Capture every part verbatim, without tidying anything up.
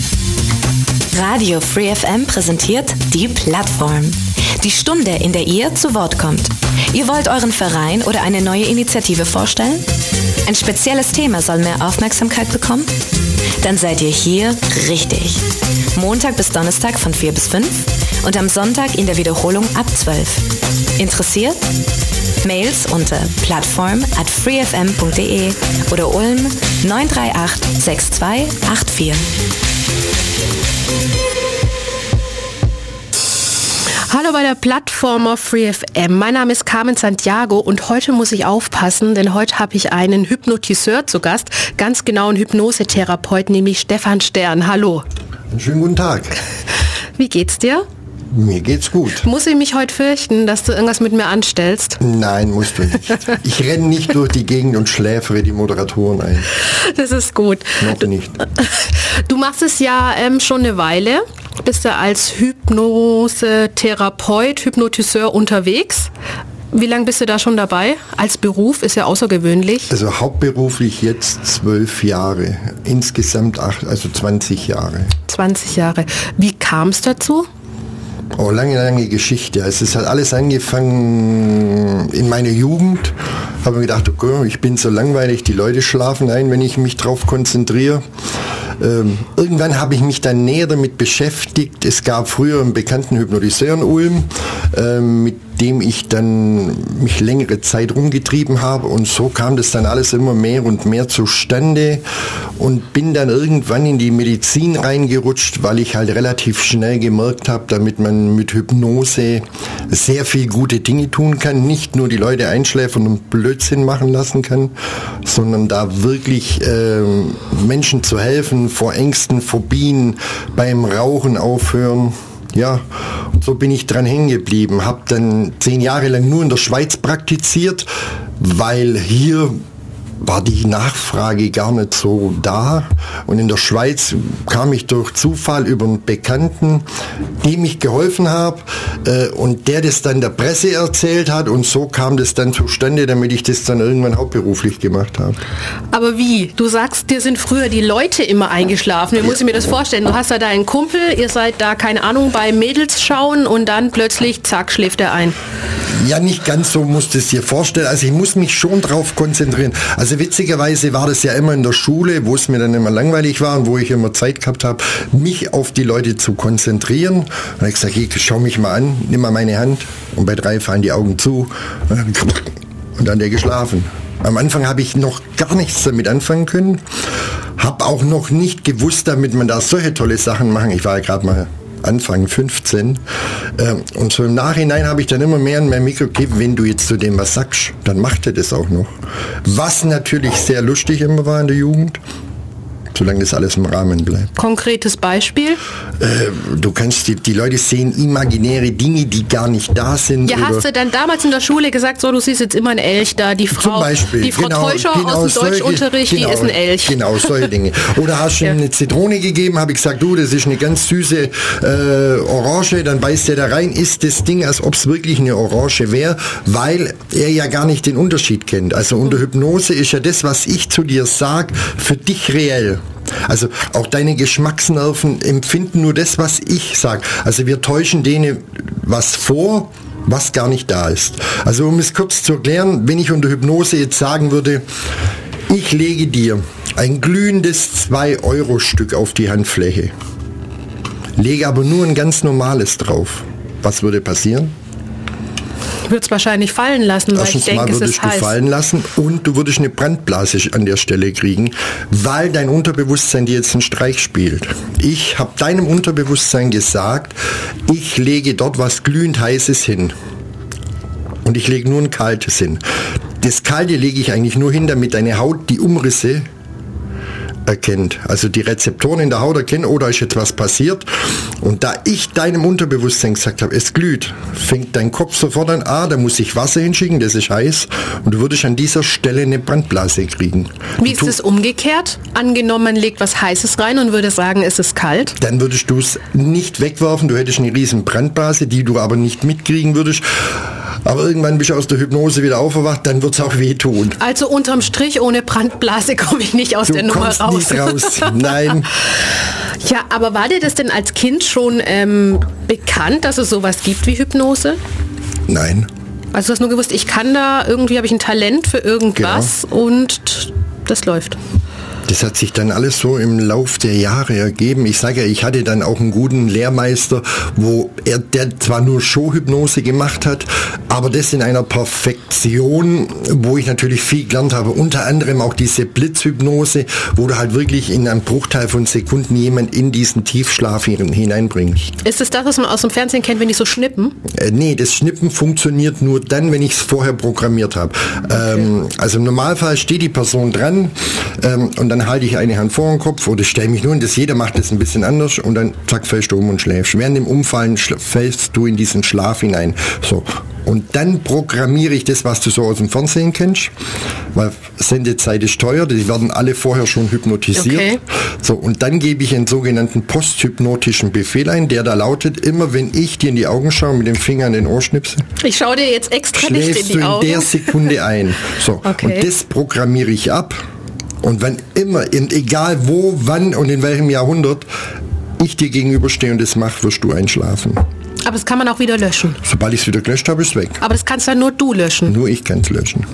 Radio Free F M präsentiert die Plattform. Die Stunde, in der ihr zu Wort kommt. Ihr wollt euren Verein oder eine neue Initiative vorstellen? Ein spezielles Thema soll mehr Aufmerksamkeit bekommen? Dann seid ihr hier richtig. Montag bis Donnerstag von vier bis fünf und am Sonntag in der Wiederholung ab zwölf. Interessiert? Mails unter plattform at freefm punkt de oder Ulm neun drei acht sechs zwei acht vier. Hallo bei der Plattform auf Free F M. Mein Name ist Carmen Santiago und heute muss ich aufpassen, denn heute habe ich einen Hypnotiseur zu Gast, ganz genau einen Hypnosetherapeut, nämlich Stefan Stern. Hallo. Einen schönen guten Tag. Wie geht's dir? Mir geht's gut. Muss ich mich heute fürchten, dass du irgendwas mit mir anstellst? Nein, musst du nicht. Ich renne nicht durch die Gegend und schläfere die Moderatoren ein. Das ist gut. Noch nicht. Du machst es ja ähm, schon eine Weile. Bist du als Hypnosetherapeut, Hypnotiseur unterwegs? Wie lange bist du da schon dabei? Als Beruf ist ja außergewöhnlich. Also hauptberuflich jetzt zwölf Jahre. Insgesamt acht, also zwanzig Jahre. zwanzig Jahre. Wie kam es dazu? Oh, lange, lange Geschichte. Also es hat alles angefangen in meiner Jugend. Habe mir gedacht, okay, ich bin so langweilig, die Leute schlafen ein, wenn ich mich drauf konzentriere. Ähm, irgendwann habe ich mich dann näher damit beschäftigt. Es gab früher einen bekannten Hypnotiseur in Ulm, ähm, mit dem ich dann mich längere Zeit rumgetrieben habe, und so kam das dann alles immer mehr und mehr zustande und bin dann irgendwann in die Medizin reingerutscht, weil ich halt relativ schnell gemerkt habe, damit man mit Hypnose sehr viel gute Dinge tun kann, nicht nur die Leute einschläfern und Blödsinn machen lassen kann, sondern da wirklich äh, Menschen zu helfen, vor Ängsten, Phobien, beim Rauchen aufhören. Ja, und so bin ich dran hängen geblieben, habe dann zehn Jahre lang nur in der Schweiz praktiziert, weil hier war die Nachfrage gar nicht so da, und in der Schweiz kam ich durch Zufall über einen Bekannten, dem ich geholfen habe, äh, und der das dann der Presse erzählt hat, und so kam das dann zustande, damit ich das dann irgendwann hauptberuflich gemacht habe. Aber wie? Du sagst, dir sind früher die Leute immer eingeschlafen. Wie muss ich mir das vorstellen? Du hast da deinen Kumpel, ihr seid da, keine Ahnung, bei Mädels schauen und dann plötzlich, zack, schläft er ein. Ja, nicht ganz so musst du es dir vorstellen. Also ich muss mich schon drauf konzentrieren. Also witzigerweise war das ja immer in der Schule, wo es mir dann immer langweilig war und wo ich immer Zeit gehabt habe, mich auf die Leute zu konzentrieren. Und dann habe ich gesagt, hey, schau mich mal an, nimm mal meine Hand, und bei drei fallen die Augen zu und dann hat er geschlafen. Am Anfang habe ich noch gar nichts damit anfangen können, habe auch noch nicht gewusst, damit man da solche tolle Sachen machen. Ich war ja gerade mal Anfang fünfzehn. Und so im Nachhinein habe ich dann immer mehr in mein Mikro gegeben, wenn du jetzt zu dem was sagst, dann macht er das auch noch. Was natürlich sehr lustig immer war in der Jugend, solange das alles im Rahmen bleibt. Konkretes Beispiel? Äh, du kannst, die, die Leute sehen imaginäre Dinge, die gar nicht da sind. Ja, hast du dann damals in der Schule gesagt, so, du siehst jetzt immer einen Elch da, die Frau, Zum Beispiel, die Frau genau, Teuscher genau, aus dem solche, Deutschunterricht, genau, die ist ein Elch. Genau, solche Dinge. Oder hast du ja. eine Zitrone gegeben, habe ich gesagt, du, das ist eine ganz süße äh, Orange, dann beißt der da rein, isst das Ding, als ob es wirklich eine Orange wäre, weil er ja gar nicht den Unterschied kennt. Also unter Hypnose ist ja das, was ich zu dir sage, für dich reell. Also auch deine Geschmacksnerven empfinden nur das, was ich sage. Also wir täuschen denen was vor, was gar nicht da ist. Also um es kurz zu erklären, wenn ich unter Hypnose jetzt sagen würde, ich lege dir ein glühendes zwei Euro Stück auf die Handfläche, lege aber nur ein ganz normales drauf. Was würde passieren? Ich würde es wahrscheinlich fallen lassen, weil ich denke, es ist heiß. Fallen lassen, und du würdest eine Brandblase an der Stelle kriegen, weil dein Unterbewusstsein dir jetzt einen Streich spielt. Ich habe deinem Unterbewusstsein gesagt, ich lege dort was glühend Heißes hin. Und ich lege nur ein Kaltes hin. Das Kalte lege ich eigentlich nur hin, damit deine Haut die Umrisse erkennt. Also die Rezeptoren in der Haut erkennen, oh, da ist jetzt was passiert. Und da ich deinem Unterbewusstsein gesagt habe, es glüht, fängt dein Kopf sofort an, ah, da muss ich Wasser hinschicken, das ist heiß, und du würdest an dieser Stelle eine Brandblase kriegen. Wie ist es umgekehrt? Angenommen, man legt was Heißes rein und würde sagen, es ist kalt? Dann würdest du es nicht wegwerfen, du hättest eine riesen Brandblase, die du aber nicht mitkriegen würdest. Aber irgendwann bist du aus der Hypnose wieder aufgewacht, dann wird es auch wehtun. Also unterm Strich, ohne Brandblase komme ich nicht aus du der Nummer raus. Nicht raus. Nein. Ja, aber war dir das denn als Kind schon ähm, bekannt, dass es sowas gibt wie Hypnose? Nein. Also du hast nur gewusst, ich kann da, irgendwie habe ich ein Talent für irgendwas genau. Und das läuft. Das hat sich dann alles so im Lauf der Jahre ergeben. Ich sage ja, ich hatte dann auch einen guten Lehrmeister, wo er der zwar nur Showhypnose gemacht hat, aber das in einer Perfektion, wo ich natürlich viel gelernt habe. Unter anderem auch diese Blitzhypnose, wo du halt wirklich in einem Bruchteil von Sekunden jemand in diesen Tiefschlaf hineinbringst. Ist es das, was man aus dem Fernsehen kennt, wenn die so schnippen? Äh, nee, das Schnippen funktioniert nur dann, wenn ich es vorher programmiert habe. Okay. Ähm, also im Normalfall steht die Person dran ähm, und dann halte ich eine Hand vor den Kopf oder stelle mich nur in das, jeder macht das ein bisschen anders und dann zack, fällst du um und schläfst. Während dem Umfallen fällst du in diesen Schlaf hinein. So. Und dann programmiere ich das, was du so aus dem Fernsehen kennst, weil Sendezeit ist teuer, die werden alle vorher schon hypnotisiert. Okay. So, und dann gebe ich einen sogenannten posthypnotischen Befehl ein, der da lautet, immer wenn ich dir in die Augen schaue, mit dem Finger an den Ohr schnipse, ich schaue dir jetzt extra nicht in die du in Augen. der Sekunde ein. So, okay. Und das programmiere ich ab. Und wenn immer, in, egal wo, wann und in welchem Jahrhundert ich dir gegenüberstehe und das mache, wirst du einschlafen. Aber das kann man auch wieder löschen. Sobald ich es wieder gelöscht habe, ist es weg. Aber das kannst dann nur du löschen. Nur ich kann es löschen.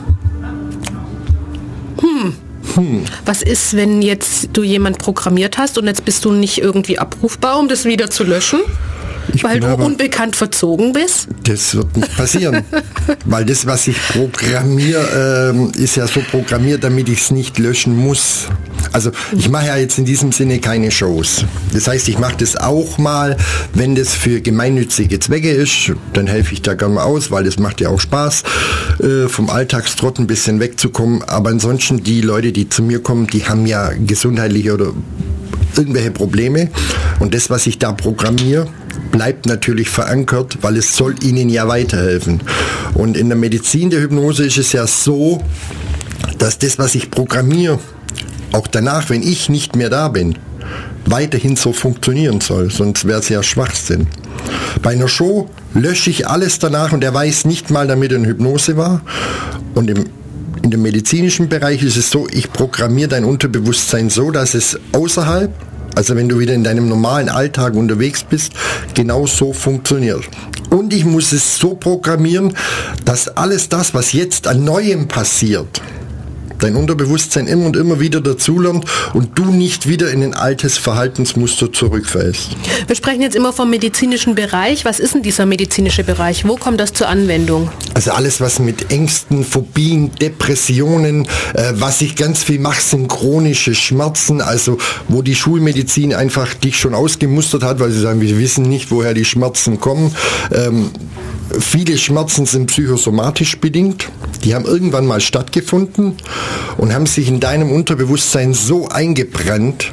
Hm. Hm. Was ist, wenn jetzt du jemand programmiert hast und jetzt bist du nicht irgendwie abrufbar, um das wieder zu löschen? Ich weil du aber, unbekannt verzogen bist? Das wird nicht passieren. Weil das, was ich programmiere, ähm, ist ja so programmiert, damit ich es nicht löschen muss. Also ich mache ja jetzt in diesem Sinne keine Shows. Das heißt, ich mache das auch mal, wenn das für gemeinnützige Zwecke ist, dann helfe ich da gerne mal aus, weil das macht ja auch Spaß, äh, vom Alltagstrott ein bisschen wegzukommen. Aber ansonsten die Leute, die zu mir kommen, die haben ja gesundheitliche oder irgendwelche Probleme. Und das, was ich da programmiere, bleibt natürlich verankert, weil es soll ihnen ja weiterhelfen. Und in der Medizin der Hypnose ist es ja so, dass das, was ich programmiere, auch danach, wenn ich nicht mehr da bin, weiterhin so funktionieren soll. Sonst wäre es ja Schwachsinn. Bei einer Show lösche ich alles danach und er weiß nicht mal, damit er in Hypnose war. Und im In dem medizinischen Bereich ist es so, ich programmiere dein Unterbewusstsein so, dass es außerhalb, also wenn du wieder in deinem normalen Alltag unterwegs bist, genau so funktioniert. Und ich muss es so programmieren, dass alles das, was jetzt an Neuem passiert, dein Unterbewusstsein immer und immer wieder dazulernt und du nicht wieder in ein altes Verhaltensmuster zurückfällst. Wir sprechen jetzt immer vom medizinischen Bereich. Was ist denn dieser medizinische Bereich? Wo kommt das zur Anwendung? Also alles, was mit Ängsten, Phobien, Depressionen, äh, was ich ganz viel mache, sind chronische Schmerzen, also wo die Schulmedizin einfach dich schon ausgemustert hat, weil sie sagen, wir wissen nicht, woher die Schmerzen kommen. Ähm, Viele Schmerzen sind psychosomatisch bedingt. Die haben irgendwann mal stattgefunden und haben sich in deinem Unterbewusstsein so eingebrannt,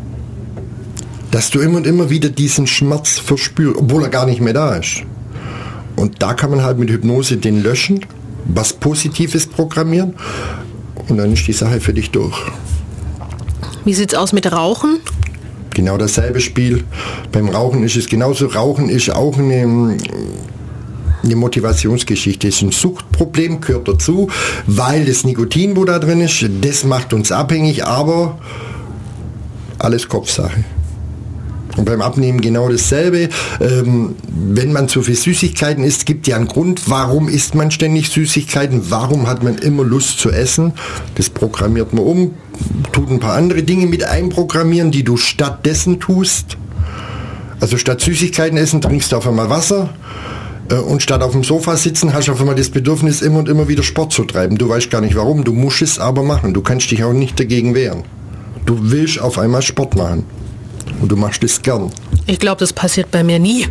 dass du immer und immer wieder diesen Schmerz verspürst, obwohl er gar nicht mehr da ist. Und da kann man halt mit Hypnose den löschen, was Positives programmieren und dann ist die Sache für dich durch. Wie sieht es aus mit Rauchen? Genau dasselbe Spiel. Beim Rauchen ist es genauso. Rauchen ist auch eine... eine Motivationsgeschichte, ist ein Suchtproblem, gehört dazu, weil das Nikotin, wo da drin ist, das macht uns abhängig, aber alles Kopfsache. Und beim Abnehmen genau dasselbe. Ähm, wenn man zu viel Süßigkeiten isst, gibt ja einen Grund, warum isst man ständig Süßigkeiten, warum hat man immer Lust zu essen. Das programmiert man um, tut ein paar andere Dinge mit einprogrammieren, die du stattdessen tust. Also statt Süßigkeiten essen, trinkst du auf einmal Wasser. Und statt auf dem Sofa sitzen, hast du auf einmal das Bedürfnis, immer und immer wieder Sport zu treiben. Du weißt gar nicht warum, du musst es aber machen. Du kannst dich auch nicht dagegen wehren. Du willst auf einmal Sport machen. Und du machst es gern. Ich glaube, das passiert bei mir nie.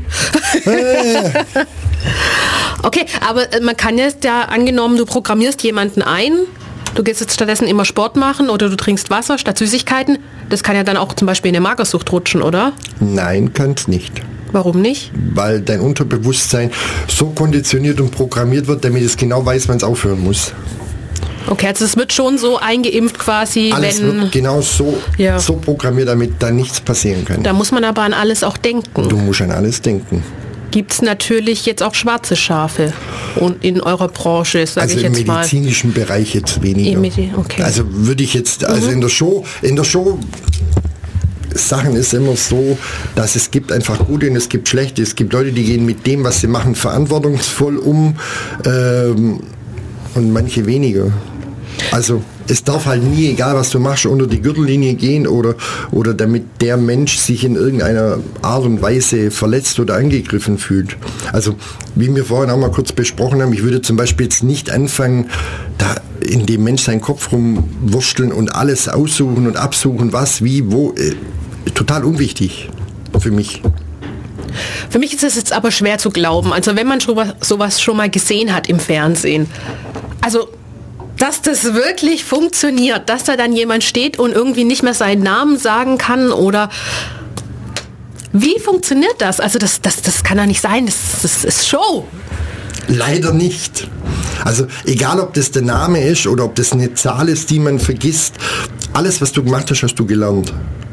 Okay, aber man kann jetzt ja, angenommen, du programmierst jemanden ein, du gehst jetzt stattdessen immer Sport machen oder du trinkst Wasser statt Süßigkeiten. Das kann ja dann auch zum Beispiel in eine Magersucht rutschen, oder? Nein, kann es nicht. Warum nicht? Weil dein Unterbewusstsein so konditioniert und programmiert wird, damit es genau weiß, wann es aufhören muss. Okay, also es wird schon so eingeimpft quasi, alles wenn... wird genau so, ja. so programmiert, damit da nichts passieren kann. Da muss man aber an alles auch denken. Du musst an alles denken. Gibt es natürlich jetzt auch schwarze Schafe und in eurer Branche, sage also ich jetzt mal. Also im medizinischen Bereich jetzt weniger. Medi- okay. Also würde ich jetzt, also mhm. in der Show, in der Show Sachen ist immer so, dass es gibt einfach gute und es gibt schlechte. Es gibt Leute, die gehen mit dem, was sie machen, verantwortungsvoll um ähm, und manche weniger. Also es darf halt nie, egal was du machst, unter die Gürtellinie gehen oder, oder damit der Mensch sich in irgendeiner Art und Weise verletzt oder angegriffen fühlt. Also wie wir vorhin auch mal kurz besprochen haben, ich würde zum Beispiel jetzt nicht anfangen, da in dem Mensch seinen Kopf rumwursteln und alles aussuchen und absuchen, was, wie, wo. Äh, total unwichtig für mich. Für mich ist es jetzt aber schwer zu glauben. Also wenn man schon was, sowas schon mal gesehen hat im Fernsehen. Also dass das wirklich funktioniert, dass da dann jemand steht und irgendwie nicht mehr seinen Namen sagen kann oder wie funktioniert das? Also das, das, das kann doch nicht sein, das, das ist Show. Leider nicht. Also egal, ob das der Name ist oder ob das eine Zahl ist, die man vergisst, alles, was du gemacht hast, hast du gelernt.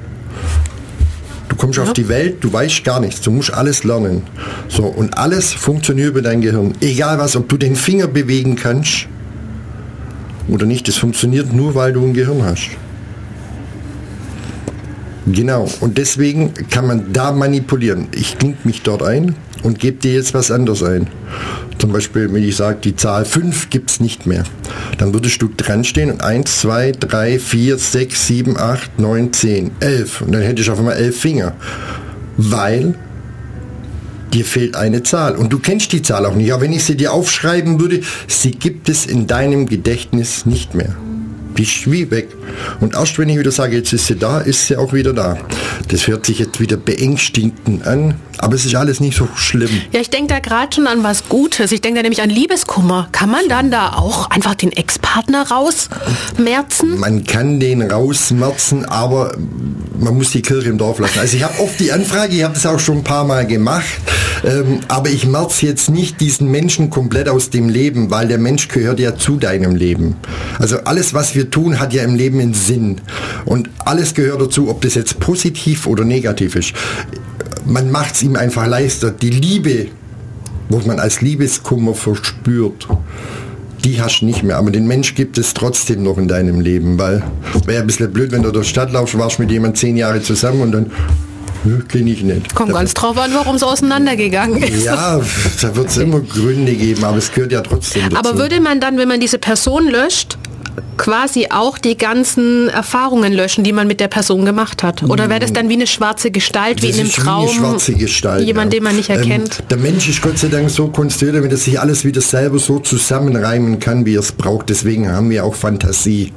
Du kommst ja auf die Welt, du weißt gar nichts, du musst alles lernen. So, und alles funktioniert über dein Gehirn. Egal was, ob du den Finger bewegen kannst oder nicht, das funktioniert nur, weil du ein Gehirn hast. Genau, und deswegen kann man da manipulieren. Ich klinke mich dort ein und gebe dir jetzt was anderes ein. Zum Beispiel, wenn ich sage, die Zahl fünf gibt es nicht mehr. Dann würdest du dran stehen und eins, zwei, drei, vier, sechs, sieben, acht, neun, zehn, elf. Und dann hätte ich auf einmal elf Finger. Weil dir fehlt eine Zahl. Und du kennst die Zahl auch nicht. Aber wenn ich sie dir aufschreiben würde, sie gibt es in deinem Gedächtnis nicht mehr. Die ist wie weg. Und erst wenn ich wieder sage, jetzt ist sie da, ist sie auch wieder da. Das hört sich jetzt wieder beängstigend an, aber es ist alles nicht so schlimm. Ja, ich denke da gerade schon an was Gutes. Ich denke da nämlich an Liebeskummer. Kann man dann da auch einfach den Ex-Partner rausmerzen? Man kann den rausmerzen, aber man muss die Kirche im Dorf lassen. Also ich habe oft die Anfrage, ich habe das auch schon ein paar Mal gemacht, ähm, aber ich merze jetzt nicht diesen Menschen komplett aus dem Leben, weil der Mensch gehört ja zu deinem Leben. Also alles, was wir tun, hat ja im Leben einen Sinn. Und alles gehört dazu, ob das jetzt positiv oder negativ ist. Man macht es ihm einfach leichter. Die Liebe, was man als Liebeskummer verspürt, die hast du nicht mehr. Aber den Mensch gibt es trotzdem noch in deinem Leben, weil es wäre ein bisschen blöd, wenn du durch die Stadt laufst, warst mit jemandem zehn Jahre zusammen und dann kenne ich nicht. Kommt ganz drauf an, warum es auseinandergegangen ist. Ja, da wird es immer Gründe geben, aber es gehört ja trotzdem dazu. Aber würde man dann, wenn man diese Person löscht, quasi auch die ganzen Erfahrungen löschen, die man mit der Person gemacht hat? Oder wäre das dann wie eine schwarze Gestalt, das wie in einem Traum? Wie eine schwarze Gestalt, jemand, ja. den man nicht erkennt? Ähm, der Mensch ist Gott sei Dank so konstruiert, damit er sich alles wieder selber so zusammenreimen kann, wie er es braucht. Deswegen haben wir auch Fantasie.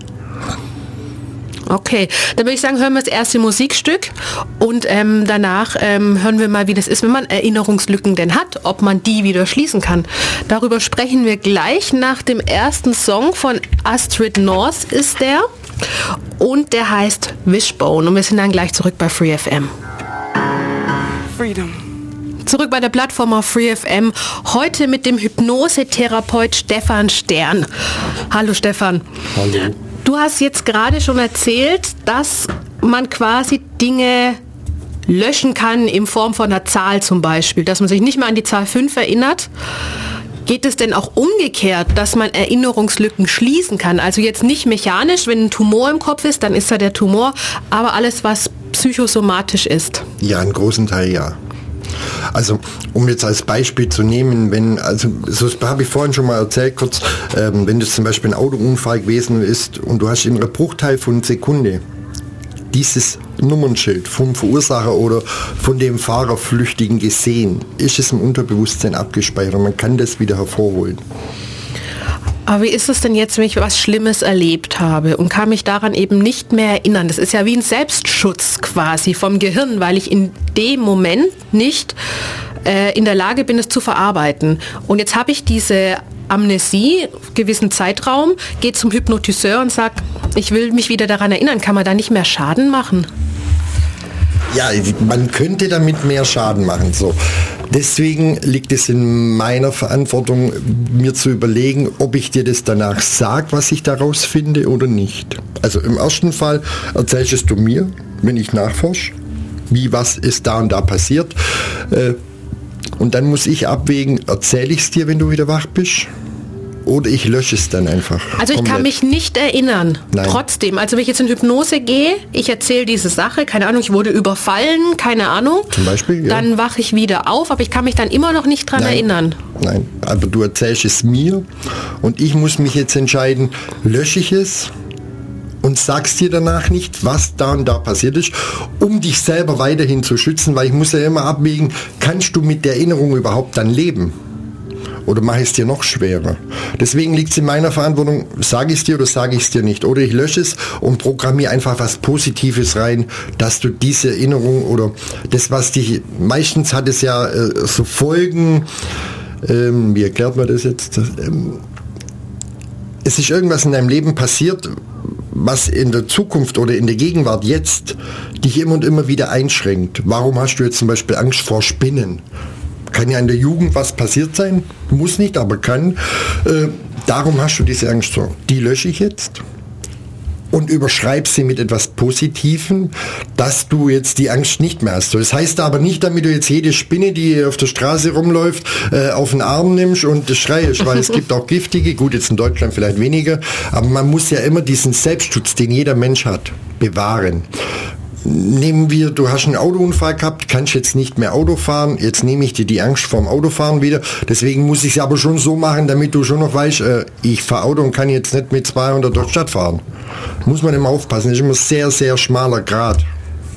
Okay, dann würde ich sagen, hören wir das erste Musikstück und ähm, danach ähm, hören wir mal, wie das ist, wenn man Erinnerungslücken denn hat, ob man die wieder schließen kann. Darüber sprechen wir gleich nach dem ersten Song von Astrid North ist der und der heißt Wishbone und wir sind dann gleich zurück bei Free F M. Freedom. Zurück bei der Plattform auf Free F M, heute mit dem Hypnosetherapeut Stefan Stern. Hallo Stefan. Hallo. Du hast jetzt gerade schon erzählt, dass man quasi Dinge löschen kann in Form von einer Zahl zum Beispiel, dass man sich nicht mehr an die Zahl fünf erinnert. Geht es denn auch umgekehrt, dass man Erinnerungslücken schließen kann? Also jetzt nicht mechanisch, wenn ein Tumor im Kopf ist, dann ist da der Tumor, aber alles, was psychosomatisch ist. Ja, einen großen Teil ja. Also, um jetzt als Beispiel zu nehmen, wenn, also, so habe ich vorhin schon mal erzählt, kurz, ähm, wenn das zum Beispiel ein Autounfall gewesen ist und du hast in einem Bruchteil von Sekunde dieses Nummernschild vom Verursacher oder von dem Fahrerflüchtigen gesehen, ist es im Unterbewusstsein abgespeichert und man kann das wieder hervorholen. Aber wie ist es denn jetzt, wenn ich was Schlimmes erlebt habe und kann mich daran eben nicht mehr erinnern? Das ist ja wie ein Selbstschutz quasi vom Gehirn, weil ich in dem Moment nicht äh, in der Lage bin, es zu verarbeiten. Und jetzt habe ich diese Amnesie, gewissen Zeitraum, gehe zum Hypnotiseur und sage, ich will mich wieder daran erinnern. Kann man da nicht mehr Schaden machen? Ja, man könnte damit mehr Schaden machen. So. Deswegen liegt es in meiner Verantwortung, mir zu überlegen, ob ich dir das danach sage, was ich daraus finde oder nicht. Also im ersten Fall erzählst es du mir, wenn ich nachforsche, wie was ist da und da passiert. Und dann muss ich abwägen, erzähle ich es dir, wenn du wieder wach bist? oder ich lösche es dann einfach. Also ich komplett. kann mich nicht erinnern. Nein. Trotzdem, also wenn ich jetzt in Hypnose gehe, ich erzähle diese Sache, keine Ahnung, ich wurde überfallen, keine Ahnung. Zum Beispiel, ja. Dann wache ich wieder auf, aber ich kann mich dann immer noch nicht dran Nein. erinnern. Nein, aber du erzählst es mir und ich muss mich jetzt entscheiden, lösche ich es und sagst dir danach nicht, was da und da passiert ist, um dich selber weiterhin zu schützen, weil ich muss ja immer abwägen, kannst du mit der Erinnerung überhaupt dann leben? Oder mache ich es dir noch schwerer? Deswegen liegt es in meiner Verantwortung, sage ich es dir oder sage ich es dir nicht. Oder ich lösche es und programmiere einfach was Positives rein, dass du diese Erinnerung oder das, was dich, meistens hat es ja äh, so Folgen, ähm, wie erklärt man das jetzt? Das, ähm, es ist irgendwas in deinem Leben passiert, was in der Zukunft oder in der Gegenwart jetzt dich immer und immer wieder einschränkt. Warum hast du jetzt zum Beispiel Angst vor Spinnen? Kann ja in der Jugend was passiert sein, muss nicht, aber kann. Äh, darum hast du diese Angst so. Die lösche ich jetzt und überschreibe sie mit etwas Positivem, dass du jetzt die Angst nicht mehr hast. So, das heißt aber nicht, damit du jetzt jede Spinne, die auf der Straße rumläuft, äh, auf den Arm nimmst und schreist, weil es gibt auch giftige, gut, jetzt in Deutschland vielleicht weniger, aber man muss ja immer diesen Selbstschutz, den jeder Mensch hat, bewahren. Nehmen wir, du hast einen Autounfall gehabt, kannst jetzt nicht mehr Auto fahren, jetzt nehme ich dir die Angst vorm Autofahren wieder, deswegen muss ich es aber schon so machen, damit du schon noch weißt, äh, ich fahre Auto und kann jetzt nicht mit zweihundert durch die Stadt fahren. Muss man immer aufpassen, das ist immer sehr, sehr schmaler Grad.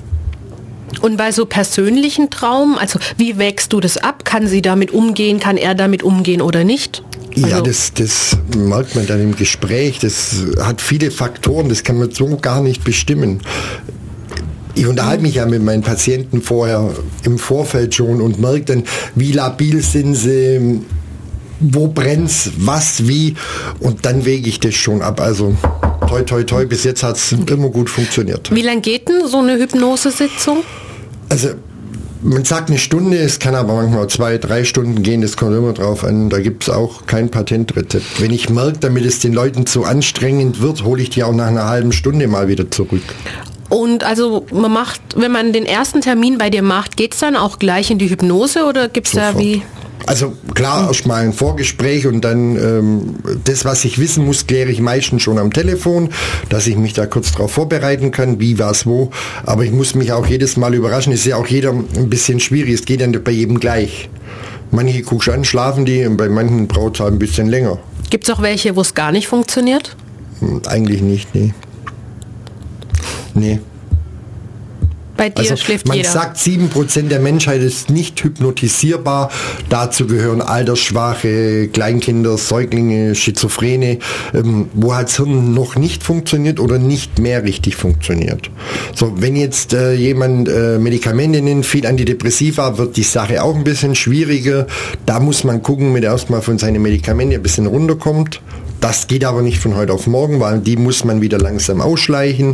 Und bei so persönlichen Traumen, also wie wägst du das ab? Kann sie damit umgehen, kann er damit umgehen oder nicht? Also ja, das, das merkt man dann im Gespräch, das hat viele Faktoren, das kann man so gar nicht bestimmen. Ich unterhalte mich ja mit meinen Patienten vorher im Vorfeld schon und merke dann, wie labil sind sie, wo brennt's, was, wie, und dann wege ich das schon ab. Also toi, toi, toi, bis jetzt hat es immer gut funktioniert. Wie lange geht denn so eine Hypnosesitzung? Also man sagt eine Stunde, es kann aber manchmal zwei, drei Stunden gehen, das kommt immer drauf an, da gibt es auch kein Patentrezept. Wenn ich merke, damit es den Leuten zu anstrengend wird, hole ich die auch nach einer halben Stunde mal wieder zurück. Und also man macht, wenn man den ersten Termin bei dir macht, geht es dann auch gleich in die Hypnose oder gibt es da wie... Also klar, erst mal ein Vorgespräch und dann ähm, das, was ich wissen muss, kläre ich meistens schon am Telefon, dass ich mich da kurz darauf vorbereiten kann, wie, was, wo. Aber ich muss mich auch jedes Mal überraschen. Es ist ja auch jeder ein bisschen schwierig. Es geht ja nicht bei jedem gleich. Manche guckst an, schlafen die und bei manchen braucht es halt ein bisschen länger. Gibt es auch welche, wo es gar nicht funktioniert? Hm, eigentlich nicht, nee. Nee. Bei dir also schläft man jeder. sagt, sieben Prozent der Menschheit ist nicht hypnotisierbar. Dazu gehören Altersschwache, Kleinkinder, Säuglinge, Schizophrene, ähm, wo halt das Hirn noch nicht funktioniert oder nicht mehr richtig funktioniert. So, wenn jetzt äh, jemand äh, Medikamente nimmt, viel Antidepressiva, wird die Sache auch ein bisschen schwieriger. Da muss man gucken, mit erstmal von seinen Medikamenten ein bisschen runterkommt. Das geht aber nicht von heute auf morgen, weil die muss man wieder langsam ausschleichen.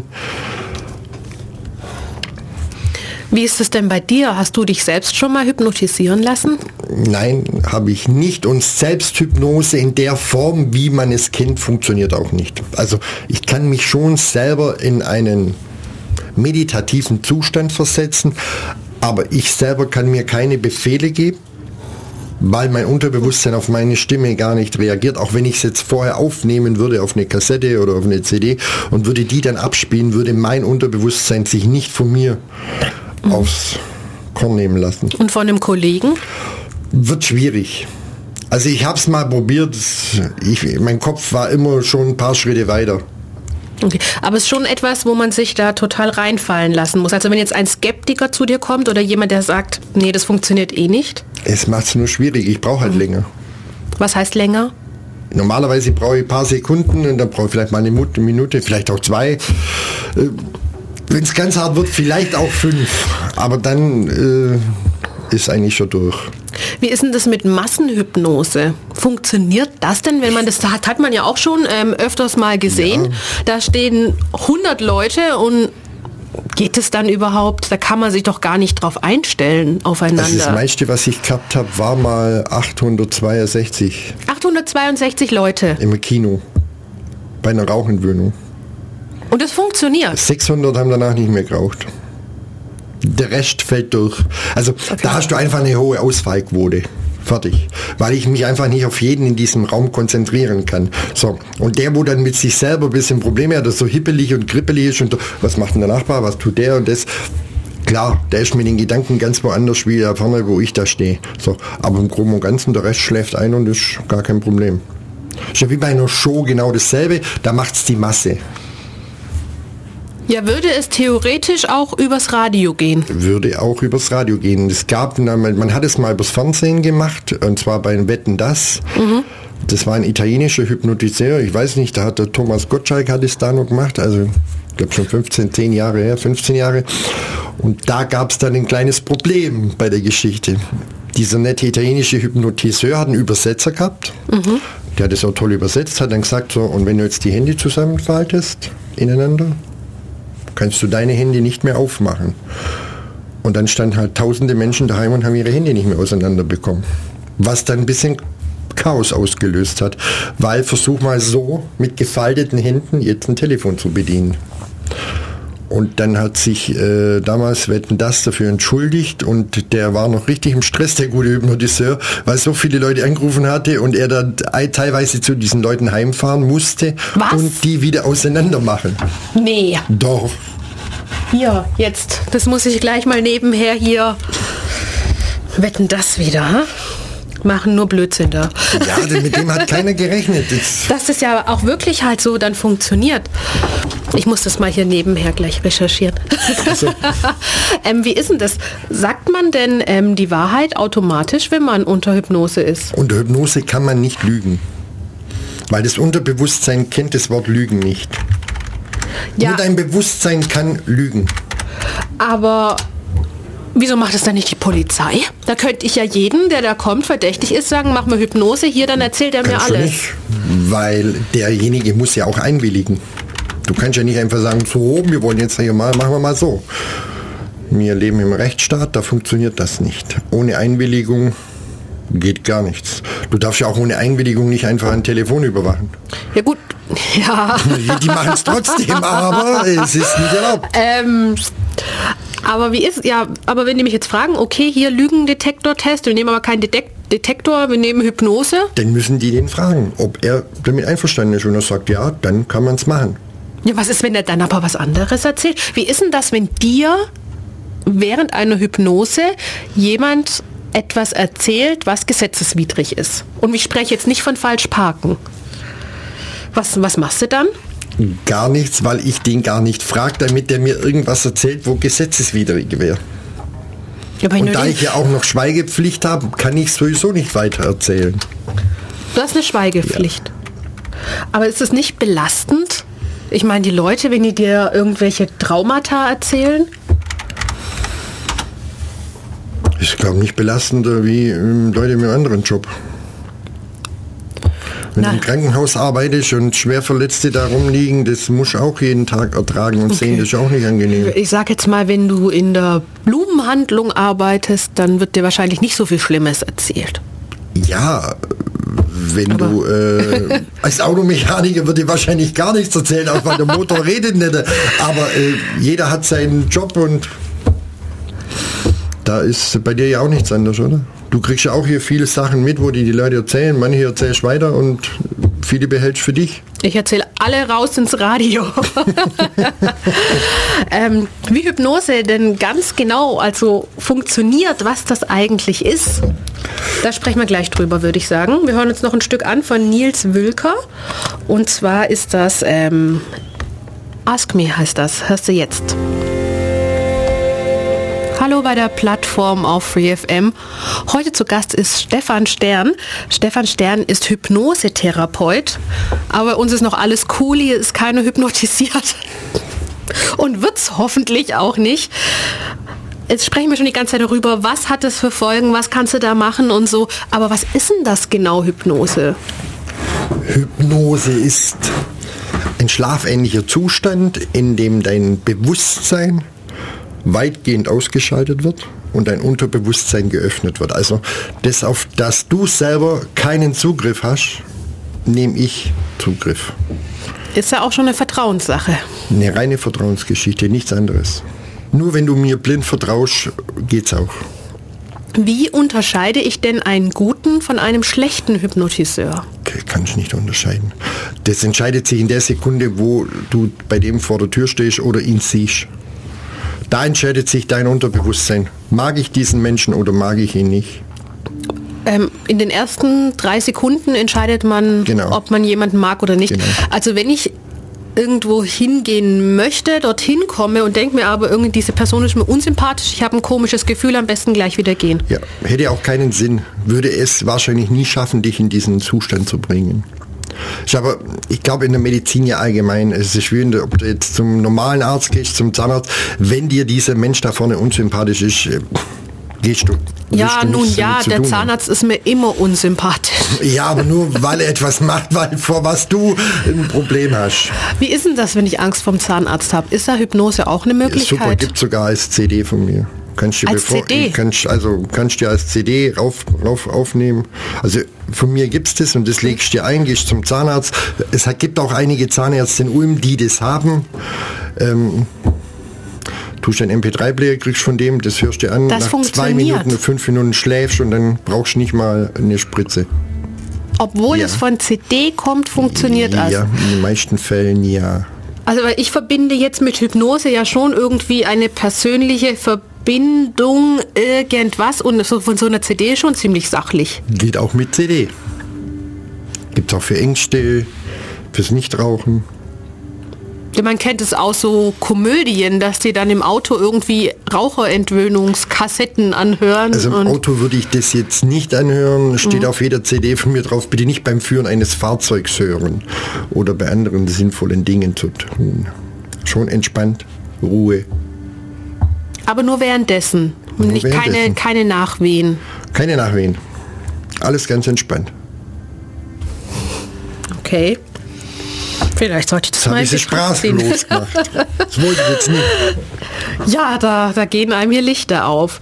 Wie ist es denn bei dir? Hast du dich selbst schon mal hypnotisieren lassen? Nein, habe ich nicht. Und Selbsthypnose in der Form, wie man es kennt, funktioniert auch nicht. Also ich kann mich schon selber in einen meditativen Zustand versetzen, aber ich selber kann mir keine Befehle geben, weil mein Unterbewusstsein auf meine Stimme gar nicht reagiert, auch wenn ich es jetzt vorher aufnehmen würde auf eine Kassette oder auf eine C D und würde die dann abspielen, würde mein Unterbewusstsein sich nicht von mir aufs Korn nehmen lassen. Und von einem Kollegen? Wird schwierig. Also ich habe es mal probiert, ich, mein Kopf war immer schon ein paar Schritte weiter. Okay. Aber es ist schon etwas, wo man sich da total reinfallen lassen muss. Also wenn jetzt ein Skeptiker zu dir kommt oder jemand, der sagt, nee, das funktioniert eh nicht. Es macht es nur schwierig, ich brauche halt mhm. länger. Was heißt länger? Normalerweise brauche ich ein paar Sekunden und dann brauche ich vielleicht mal eine Minute, vielleicht auch zwei. Wenn es ganz hart wird, vielleicht auch fünf. Aber dann äh, ist eigentlich schon durch. Wie ist denn das mit Massenhypnose? Funktioniert das denn, wenn man das hat? Hat man ja auch schon ähm, öfters mal gesehen. Ja. Da stehen hundert Leute und geht es dann überhaupt? Da kann man sich doch gar nicht drauf einstellen aufeinander. Also das meiste, was ich gehabt habe, war mal achthundertzweiundsechzig. achthundertzweiundsechzig Leute? Im Kino. Bei einer Rauchentwöhnung. Und es funktioniert? sechshundert haben danach nicht mehr geraucht. Der Rest fällt durch. Also okay. Da hast du einfach eine hohe Ausfallquote Fertig. Weil ich mich einfach nicht auf jeden in diesem Raum konzentrieren kann. So. Und der, wo dann mit sich selber ein bisschen Probleme hat, das so hippelig und krippelig ist und was macht denn der Nachbar, was tut der und das. Klar, der ist mit den Gedanken ganz woanders wie da vorne, wo ich da stehe. So. Aber im Groben und Ganzen, der Rest schläft ein und ist gar kein Problem. Ist ja wie bei einer Show genau dasselbe, da macht's die Masse. Ja, würde es theoretisch auch übers Radio gehen? Würde auch übers Radio gehen. Es gab, man hat es mal übers Fernsehen gemacht, und zwar bei Wetten, dass. Mhm. Das war ein italienischer Hypnotiseur, ich weiß nicht, da hat der Thomas Gottschalk hat es da noch gemacht, also ich glaube schon fünfzehn, zehn Jahre her, fünfzehn Jahre. Und da gab es dann ein kleines Problem bei der Geschichte. Dieser nette italienische Hypnotiseur hat einen Übersetzer gehabt, mhm. der hat es auch toll übersetzt, hat dann gesagt, so, und wenn du jetzt die Hände zusammenfaltest, ineinander, kannst du deine Hände nicht mehr aufmachen. Und dann standen halt tausende Menschen daheim und haben ihre Hände nicht mehr auseinanderbekommen. Was dann ein bisschen Chaos ausgelöst hat. Weil versuch mal so mit gefalteten Händen jetzt ein Telefon zu bedienen. Und dann hat sich äh, damals Wetten, dass dafür entschuldigt und der war noch richtig im Stress, der gute Hypnotiseur, weil so viele Leute angerufen hatte und er dann teilweise zu diesen Leuten heimfahren musste. Was? Und die wieder auseinander machen. Nee. Doch. Hier, jetzt. Das muss ich gleich mal nebenher hier Wetten, das wieder, hm? Machen nur Blödsinn da. Ja, denn mit dem hat keiner gerechnet. Das Dass das ja auch wirklich halt so dann funktioniert. Ich muss das mal hier nebenher gleich recherchieren. Also. ähm, wie ist denn das? Sagt man denn ähm, die Wahrheit automatisch, wenn man unter Hypnose ist? Unter Hypnose kann man nicht lügen. Weil das Unterbewusstsein kennt das Wort Lügen nicht. Ja. Nur dein Bewusstsein kann lügen. Aber wieso macht es dann nicht die Polizei? Da könnte ich ja jeden, der da kommt, verdächtig ist, sagen, mach mal Hypnose hier, dann erzählt er mir Kannst du alles. nicht, weil derjenige muss ja auch einwilligen. Du kannst ja nicht einfach sagen, so, wir wollen jetzt hier mal, machen wir mal so. Wir leben im Rechtsstaat, da funktioniert das nicht. Ohne Einwilligung geht gar nichts. Du darfst ja auch ohne Einwilligung nicht einfach ein Telefon überwachen. Ja gut, ja. Die machen es trotzdem, aber es ist nicht erlaubt. Ähm, aber wie ist, ja, aber wenn die mich jetzt fragen, okay, hier Lügendetektor-Test, wir nehmen aber keinen Detek- Detektor, wir nehmen Hypnose. Dann müssen die den fragen, ob er damit einverstanden ist. Und er sagt, ja, dann kann man es machen. Ja, was ist, wenn er dann aber was anderes erzählt? Wie ist denn das, wenn dir während einer Hypnose jemand etwas erzählt, was gesetzeswidrig ist? Und ich spreche jetzt nicht von falsch parken. Was, was machst du dann? Gar nichts, weil ich den gar nicht frage, damit der mir irgendwas erzählt, wo gesetzeswidrig wäre. Ja, und da ich ja auch noch Schweigepflicht habe, kann ich sowieso nicht weiter erzählen. Du hast eine Schweigepflicht. Ja. Aber ist es nicht belastend? Ich meine, die Leute, wenn die dir irgendwelche Traumata erzählen? Ich glaube nicht belastender wie ähm, Leute mit einem anderen Job. Wenn Na. du im Krankenhaus arbeitest und Schwerverletzte da rumliegen, das musst du auch jeden Tag ertragen und okay. sehen, das ist auch nicht angenehm. Ich sage jetzt mal, wenn du in der Blumenhandlung arbeitest, dann wird dir wahrscheinlich nicht so viel Schlimmes erzählt. Ja, wenn Aber du äh, als Automechaniker wird dir wahrscheinlich gar nichts erzählen, auch weil der Motor redet nicht. Aber äh, jeder hat seinen Job und da ist bei dir ja auch nichts anderes, oder? Du kriegst ja auch hier viele Sachen mit, wo die, die Leute erzählen. Manche erzählst du weiter und viele behältst für dich. Ich erzähle alle raus ins Radio. ähm, wie Hypnose denn ganz genau also funktioniert, was das eigentlich ist, da sprechen wir gleich drüber, würde ich sagen. Wir hören uns noch ein Stück an von Nils Wülker. Und zwar ist das ähm, Ask Me heißt das. Hörst du jetzt. Hallo bei der Plattform auf Free F M. Heute zu Gast ist Stefan Stern. Stefan Stern ist Hypnosetherapeut. Aber bei uns ist noch alles cool, hier ist keiner hypnotisiert. Und wird's hoffentlich auch nicht. Jetzt sprechen wir schon die ganze Zeit darüber, was hat es für Folgen, was kannst du da machen und so. Aber was ist denn das genau, Hypnose? Hypnose ist ein schlafähnlicher Zustand, in dem dein Bewusstsein weitgehend ausgeschaltet wird und dein Unterbewusstsein geöffnet wird. Also das, auf das du selber keinen Zugriff hast, nehme ich Zugriff. Ist ja auch schon eine Vertrauenssache. Eine reine Vertrauensgeschichte, nichts anderes. Nur wenn du mir blind vertraust, geht's auch. Wie unterscheide ich denn einen guten von einem schlechten Hypnotiseur? Okay, kann ich nicht unterscheiden. Das entscheidet sich in der Sekunde, wo du bei dem vor der Tür stehst oder ihn siehst. Da entscheidet sich dein Unterbewusstsein. Mag ich diesen Menschen oder mag ich ihn nicht? Ähm, in den ersten drei Sekunden entscheidet man, genau. ob man jemanden mag oder nicht. Genau. Also wenn ich irgendwo hingehen möchte, dorthin komme und denke mir aber, irgendwie diese Person ist mir unsympathisch, ich habe ein komisches Gefühl, am besten gleich wieder gehen. Ja, hätte auch keinen Sinn. Würde es wahrscheinlich nie schaffen, dich in diesen Zustand zu bringen. Ich, aber, ich glaube in der Medizin ja allgemein, es ist wie, ob du jetzt zum normalen Arzt gehst, zum Zahnarzt, wenn dir dieser Mensch da vorne unsympathisch ist, gehst du. Ja, du nun ja, der tun. Zahnarzt ist mir immer unsympathisch. Ja, aber nur weil er etwas macht, weil vor was du ein Problem hast. Wie ist denn das, wenn ich Angst vom Zahnarzt habe? Ist da Hypnose auch eine Möglichkeit? Ja, super, gibt sogar als C D von mir. Kannst du als bevor, C D? Kannst, also kannst du als C D rauf, rauf aufnehmen. Also von mir gibt es das und das legst du dir ein, gehst zum Zahnarzt. Es hat, gibt auch einige Zahnärzte in Ulm, die das haben. Ähm, tust einen M P drei Player, kriegst von dem, das hörst du an, das nach zwei Minuten, fünf Minuten schläfst und dann brauchst du nicht mal eine Spritze. Obwohl ja. es von C D kommt, funktioniert das? Ja, in den meisten Fällen ja. Also weil ich verbinde jetzt mit Hypnose ja schon irgendwie eine persönliche Verbindung, irgendwas, und so von so einer C D schon ziemlich sachlich. Geht auch mit C D. Gibt es auch für Ängste, fürs Nichtrauchen. Man kennt es aus so Komödien, dass die dann im Auto irgendwie Raucherentwöhnungskassetten anhören. Also im und Auto würde ich das jetzt nicht anhören. Steht mhm. auf jeder C D von mir drauf, bitte nicht beim Führen eines Fahrzeugs hören oder bei anderen sinnvollen Dingen zu tun. Schon entspannt, Ruhe. Aber nur währenddessen. Nur nicht währenddessen. Keine, keine Nachwehen. Keine Nachwehen. Alles ganz entspannt. Okay. Vielleicht sollte ich das, das mal ich sprachlos gemacht. Das wollte ich jetzt nicht. Ja, da, da gehen einem hier Lichter auf.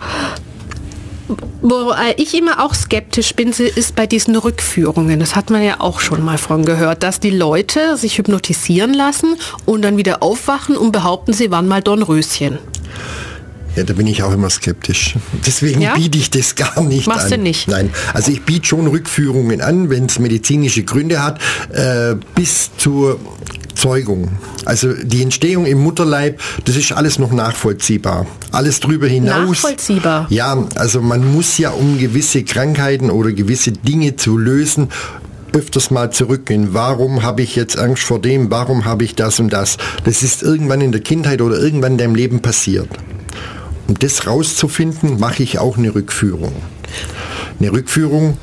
Wo ich immer auch skeptisch bin, ist bei diesen Rückführungen. Das hat man ja auch schon mal von gehört, dass die Leute sich hypnotisieren lassen und dann wieder aufwachen und behaupten, sie waren mal Dornröschen. Ja, da bin ich auch immer skeptisch. Deswegen ja? biete ich das gar nicht Machst an. du nicht? Nein, also ich biete schon Rückführungen an, wenn es medizinische Gründe hat, äh, bis zur Zeugung. Also die Entstehung im Mutterleib, das ist alles noch nachvollziehbar. Alles drüber hinaus. Nachvollziehbar? Ja, also man muss ja, um gewisse Krankheiten oder gewisse Dinge zu lösen, öfters mal zurückgehen. Warum habe ich jetzt Angst vor dem? Warum habe ich das und das? Das ist irgendwann in der Kindheit oder irgendwann in deinem Leben passiert. Um das rauszufinden, mache ich auch eine Rückführung. Eine Rückführung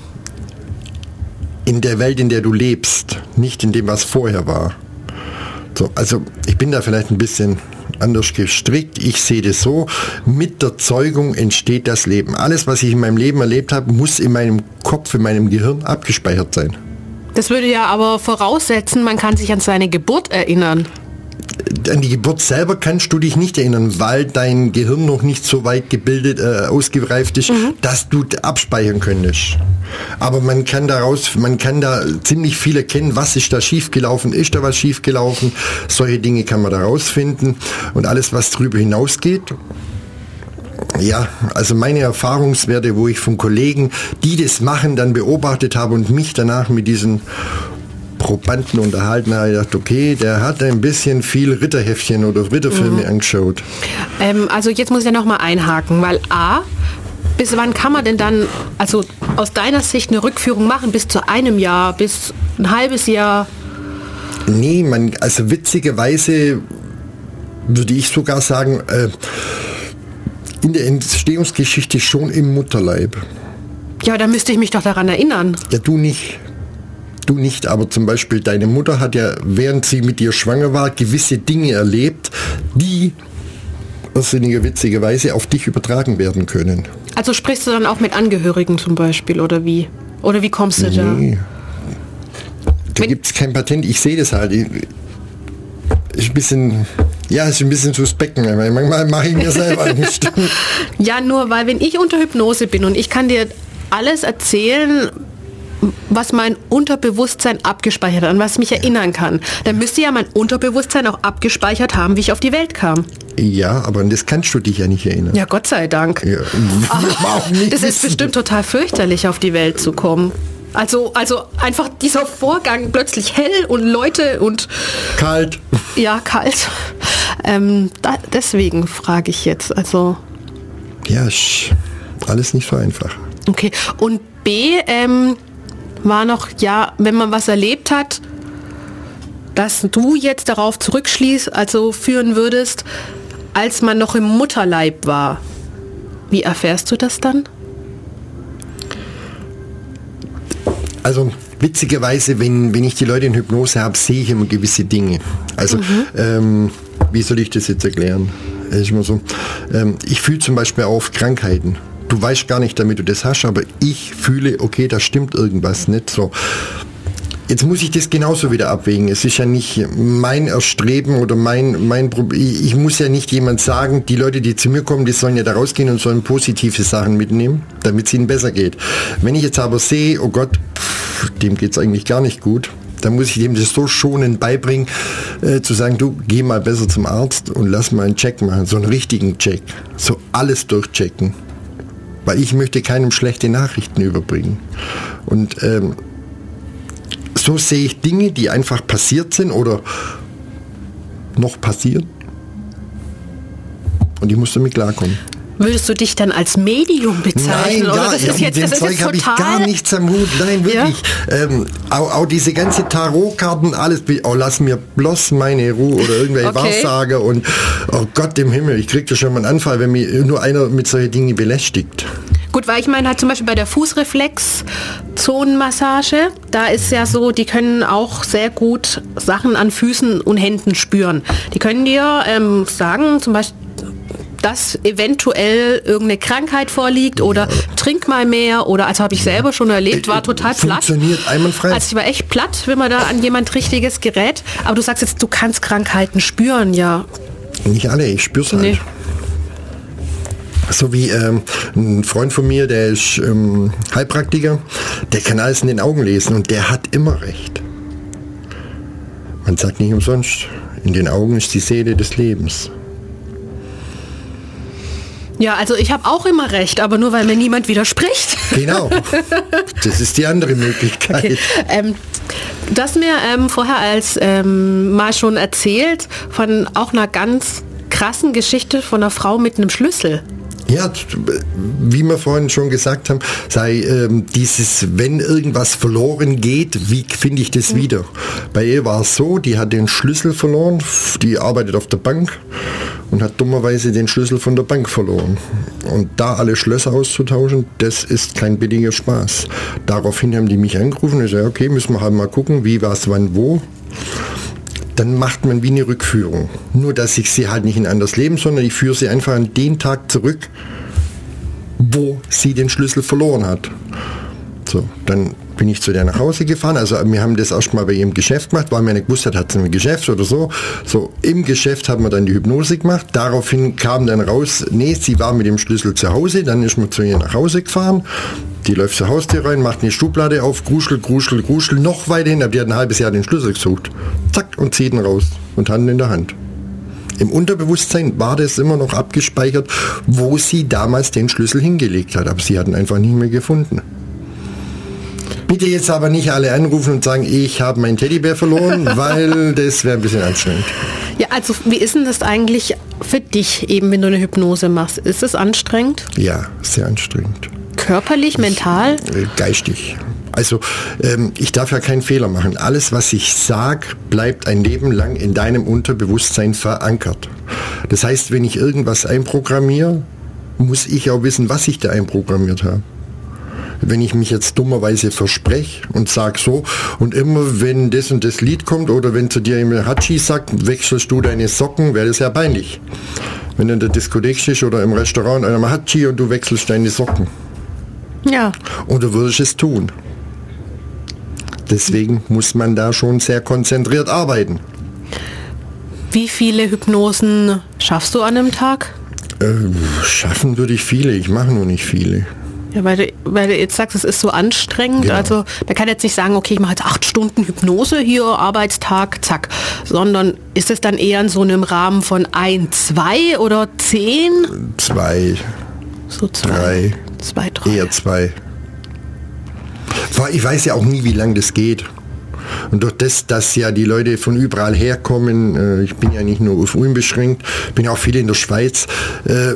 in der Welt, in der du lebst, nicht in dem, was vorher war. So, also ich bin da vielleicht ein bisschen anders gestrickt. Ich sehe das so, mit der Zeugung entsteht das Leben. Alles, was ich in meinem Leben erlebt habe, muss in meinem Kopf, in meinem Gehirn abgespeichert sein. Das würde ja aber voraussetzen, man kann sich an seine Geburt erinnern. An die Geburt selber kannst du dich nicht erinnern, weil dein Gehirn noch nicht so weit gebildet, äh, ausgereift ist, mhm. dass du abspeichern könntest. Aber man kann daraus, man kann da ziemlich viel erkennen, was ist da schiefgelaufen, ist da was schiefgelaufen. Solche Dinge kann man da rausfinden. Und alles, was darüber hinausgeht, ja, also meine Erfahrungswerte, wo ich von Kollegen, die das machen, dann beobachtet habe und mich danach mit diesen Probanden unterhalten, habe ich gedacht, okay, der hat ein bisschen viel Ritterheftchen oder Ritterfilme mhm. angeschaut. Ähm, also jetzt muss ich ja noch mal einhaken, weil A, bis wann kann man denn dann, also aus deiner Sicht eine Rückführung machen? Bis zu einem Jahr, bis ein halbes Jahr? Nee, man, also witzigerweise würde ich sogar sagen, äh, in der Entstehungsgeschichte schon im Mutterleib. Ja, da müsste ich mich doch daran erinnern. Ja, du nicht. Du nicht, aber zum Beispiel deine Mutter hat ja, während sie mit dir schwanger war, gewisse Dinge erlebt, die irrsinniger witzigerweise auf dich übertragen werden können. Also sprichst du dann auch mit Angehörigen zum Beispiel, oder wie? Oder wie kommst du nee. da? Da gibt es kein Patent, ich sehe das halt. Ich, ist ein bisschen, ja, ist ein bisschen suspekt, weil manchmal mache ich mir selber Angst. Ja, nur weil wenn ich unter Hypnose bin und ich kann dir alles erzählen, was mein Unterbewusstsein abgespeichert hat, an was ich mich erinnern kann. Dann müsste ja mein Unterbewusstsein auch abgespeichert haben, wie ich auf die Welt kam. Ja, aber an das kannst du dich ja nicht erinnern. Ja, Gott sei Dank. Ja, Ach, das ist bestimmt total fürchterlich, auf die Welt zu kommen. Also, also einfach dieser Vorgang, plötzlich hell und Leute und... Kalt. Ja, kalt. Ähm, da, deswegen frage ich jetzt, also... Ja, sch, alles nicht so einfach. Okay, und B, ähm, war noch, ja, wenn man was erlebt hat, dass du jetzt darauf zurückschließt, also führen würdest, als man noch im Mutterleib war. Wie erfährst du das dann? Also witzigerweise, wenn, wenn ich die Leute in Hypnose habe, sehe ich immer gewisse Dinge. Also mhm. ähm, wie soll ich das jetzt erklären? Es ist immer so, ähm, ich fühle zum Beispiel auf Krankheiten. Du weißt gar nicht, damit du das hast, aber ich fühle, okay, da stimmt irgendwas nicht so. Jetzt muss ich das genauso wieder abwägen. Es ist ja nicht mein Erstreben oder mein, mein Problem. Ich muss ja nicht jemand sagen, die Leute, die zu mir kommen, die sollen ja da rausgehen und sollen positive Sachen mitnehmen, damit es ihnen besser geht. Wenn ich jetzt aber sehe, oh Gott, pff, dem geht es eigentlich gar nicht gut, dann muss ich dem das so schonend beibringen, äh, zu sagen, du, geh mal besser zum Arzt und lass mal einen Check machen, so einen richtigen Check. So alles durchchecken. Weil ich möchte keinem schlechte Nachrichten überbringen. Und ähm, so sehe ich Dinge, die einfach passiert sind oder noch passieren. Und ich muss damit klarkommen. Würdest du dich dann als Medium bezeichnen? Nein, oder gar, das ist ja, jetzt, mit dem das Zeug habe ich gar nichts am Hut. Nein, wirklich. Ja? Ähm, auch, auch diese ganze Tarotkarten, alles, oh, lass mir bloß meine Ruhe oder irgendwelche okay. Wahrsager und oh Gott im Himmel, ich kriege da schon mal einen Anfall, wenn mich nur einer mit solchen Dingen belästigt. Gut, weil ich meine halt zum Beispiel bei der Fußreflex-Zonenmassage, da ist ja so, die können auch sehr gut Sachen an Füßen und Händen spüren. Die können dir ähm, sagen, zum Beispiel, dass eventuell irgendeine Krankheit vorliegt oder ja. trink mal mehr oder, also habe ich selber schon erlebt, war total platt. Funktioniert einwandfrei. Also ich war echt platt, wenn man da an jemand richtiges gerät. Aber du sagst jetzt, du kannst Krankheiten spüren, ja. Nicht alle, ich spür's halt. Nee. So wie ähm, ein Freund von mir, der ist ähm, Heilpraktiker, der kann alles in den Augen lesen und der hat immer recht. Man sagt nicht umsonst, in den Augen ist die Seele des Lebens. Ja, also ich habe auch immer recht, aber nur weil mir niemand widerspricht. Genau, das ist die andere Möglichkeit. Okay. Ähm, du hast mir ähm, vorher als ähm, mal schon erzählt von auch einer ganz krassen Geschichte von einer Frau mit einem Schlüssel. Ja, wie wir vorhin schon gesagt haben, sei ähm, dieses, wenn irgendwas verloren geht, wie finde ich das mhm. wieder? Bei ihr war es so, die hat den Schlüssel verloren, die arbeitet auf der Bank und hat dummerweise den Schlüssel von der Bank verloren. Und da alle Schlösser auszutauschen, das ist kein billiger Spaß. Daraufhin haben die mich angerufen und ich sage, okay, müssen wir halt mal gucken, wie, was, wann, wo. Dann macht man wie eine Rückführung. Nur, dass ich sie halt nicht in ein anderes Leben, sondern ich führe sie einfach an den Tag zurück, wo sie den Schlüssel verloren hat. So, dann bin ich zu der nach Hause gefahren. Also wir haben das erst mal bei ihrem Geschäft gemacht, weil wir nicht gewusst hat, hat sie ein Geschäft oder so. So, im Geschäft haben wir dann die Hypnose gemacht. Daraufhin kam dann raus, nee, sie war mit dem Schlüssel zu Hause. Dann ist man zu ihr nach Hause gefahren. Die läuft zur Haustür rein, macht eine Schublade auf, gruschel, gruschel, gruschel, noch weiter hin. Aber die hat ein halbes Jahr den Schlüssel gesucht. Zack, und zieht ihn raus und hat ihn in der Hand. Im Unterbewusstsein war das immer noch abgespeichert, wo sie damals den Schlüssel hingelegt hat. Aber sie hat ihn einfach nicht mehr gefunden. Bitte jetzt aber nicht alle anrufen und sagen, ich habe meinen Teddybär verloren, weil das wäre ein bisschen anstrengend. Ja, also wie ist denn das eigentlich für dich eben, wenn du eine Hypnose machst? Ist es anstrengend? Ja, sehr anstrengend. Körperlich, mental? Geistig. Also ähm, ich darf ja keinen Fehler machen. Alles, was ich sage, bleibt ein Leben lang in deinem Unterbewusstsein verankert. Das heißt, wenn ich irgendwas einprogrammiere, muss ich auch wissen, was ich da einprogrammiert habe. Wenn ich mich jetzt dummerweise verspreche und sage so, und immer wenn das und das Lied kommt oder wenn zu dir jemand Hatschi sagt, wechselst du deine Socken, wäre das sehr peinlich. Wenn du in der Diskothek stehst oder im Restaurant einer mal Hatschi und du wechselst deine Socken. Ja. Und du würdest es tun. Deswegen muss man da schon sehr konzentriert arbeiten. Wie viele Hypnosen schaffst du an einem Tag? Äh, schaffen würde ich viele, ich mache nur nicht viele. Ja, weil du, weil du jetzt sagst, es ist so anstrengend. Genau. Also man kann jetzt nicht sagen, okay, ich mache jetzt acht Stunden Hypnose hier, Arbeitstag, zack. Sondern ist es dann eher in so einem Rahmen von ein, zwei oder zehn? Zwei, So zwei. drei, Zwei, drei. eher zwei. Ich weiß ja auch nie, wie lange das geht. Und durch das, dass ja die Leute von überall herkommen, äh, ich bin ja nicht nur auf Ulm beschränkt, bin auch viel in der Schweiz, äh,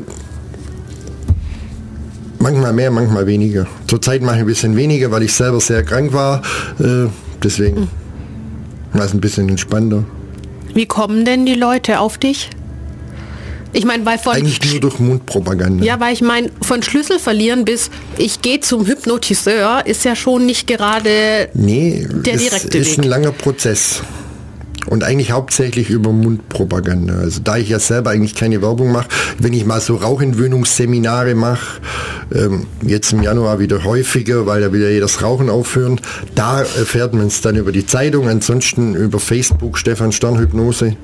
manchmal mehr, manchmal weniger. Zurzeit mache ich ein bisschen weniger, weil ich selber sehr krank war, äh, deswegen war es ein bisschen entspannter. Wie kommen denn die Leute auf dich? Ich meine, weil von... Eigentlich nur durch Mundpropaganda. Ja, weil ich meine, von Schlüssel verlieren bis ich gehe zum Hypnotiseur ist ja schon nicht gerade Nee, der es direkte ist Weg. ein langer Prozess. Und eigentlich hauptsächlich über Mundpropaganda. Also da ich ja selber eigentlich keine Werbung mache, wenn ich mal so Rauchentwöhnungsseminare mache, ähm, jetzt im Januar wieder häufiger, weil da will ja jeder das Rauchen aufhören, da erfährt man es dann über die Zeitung, ansonsten über Facebook, Stefan Stern Hypnose.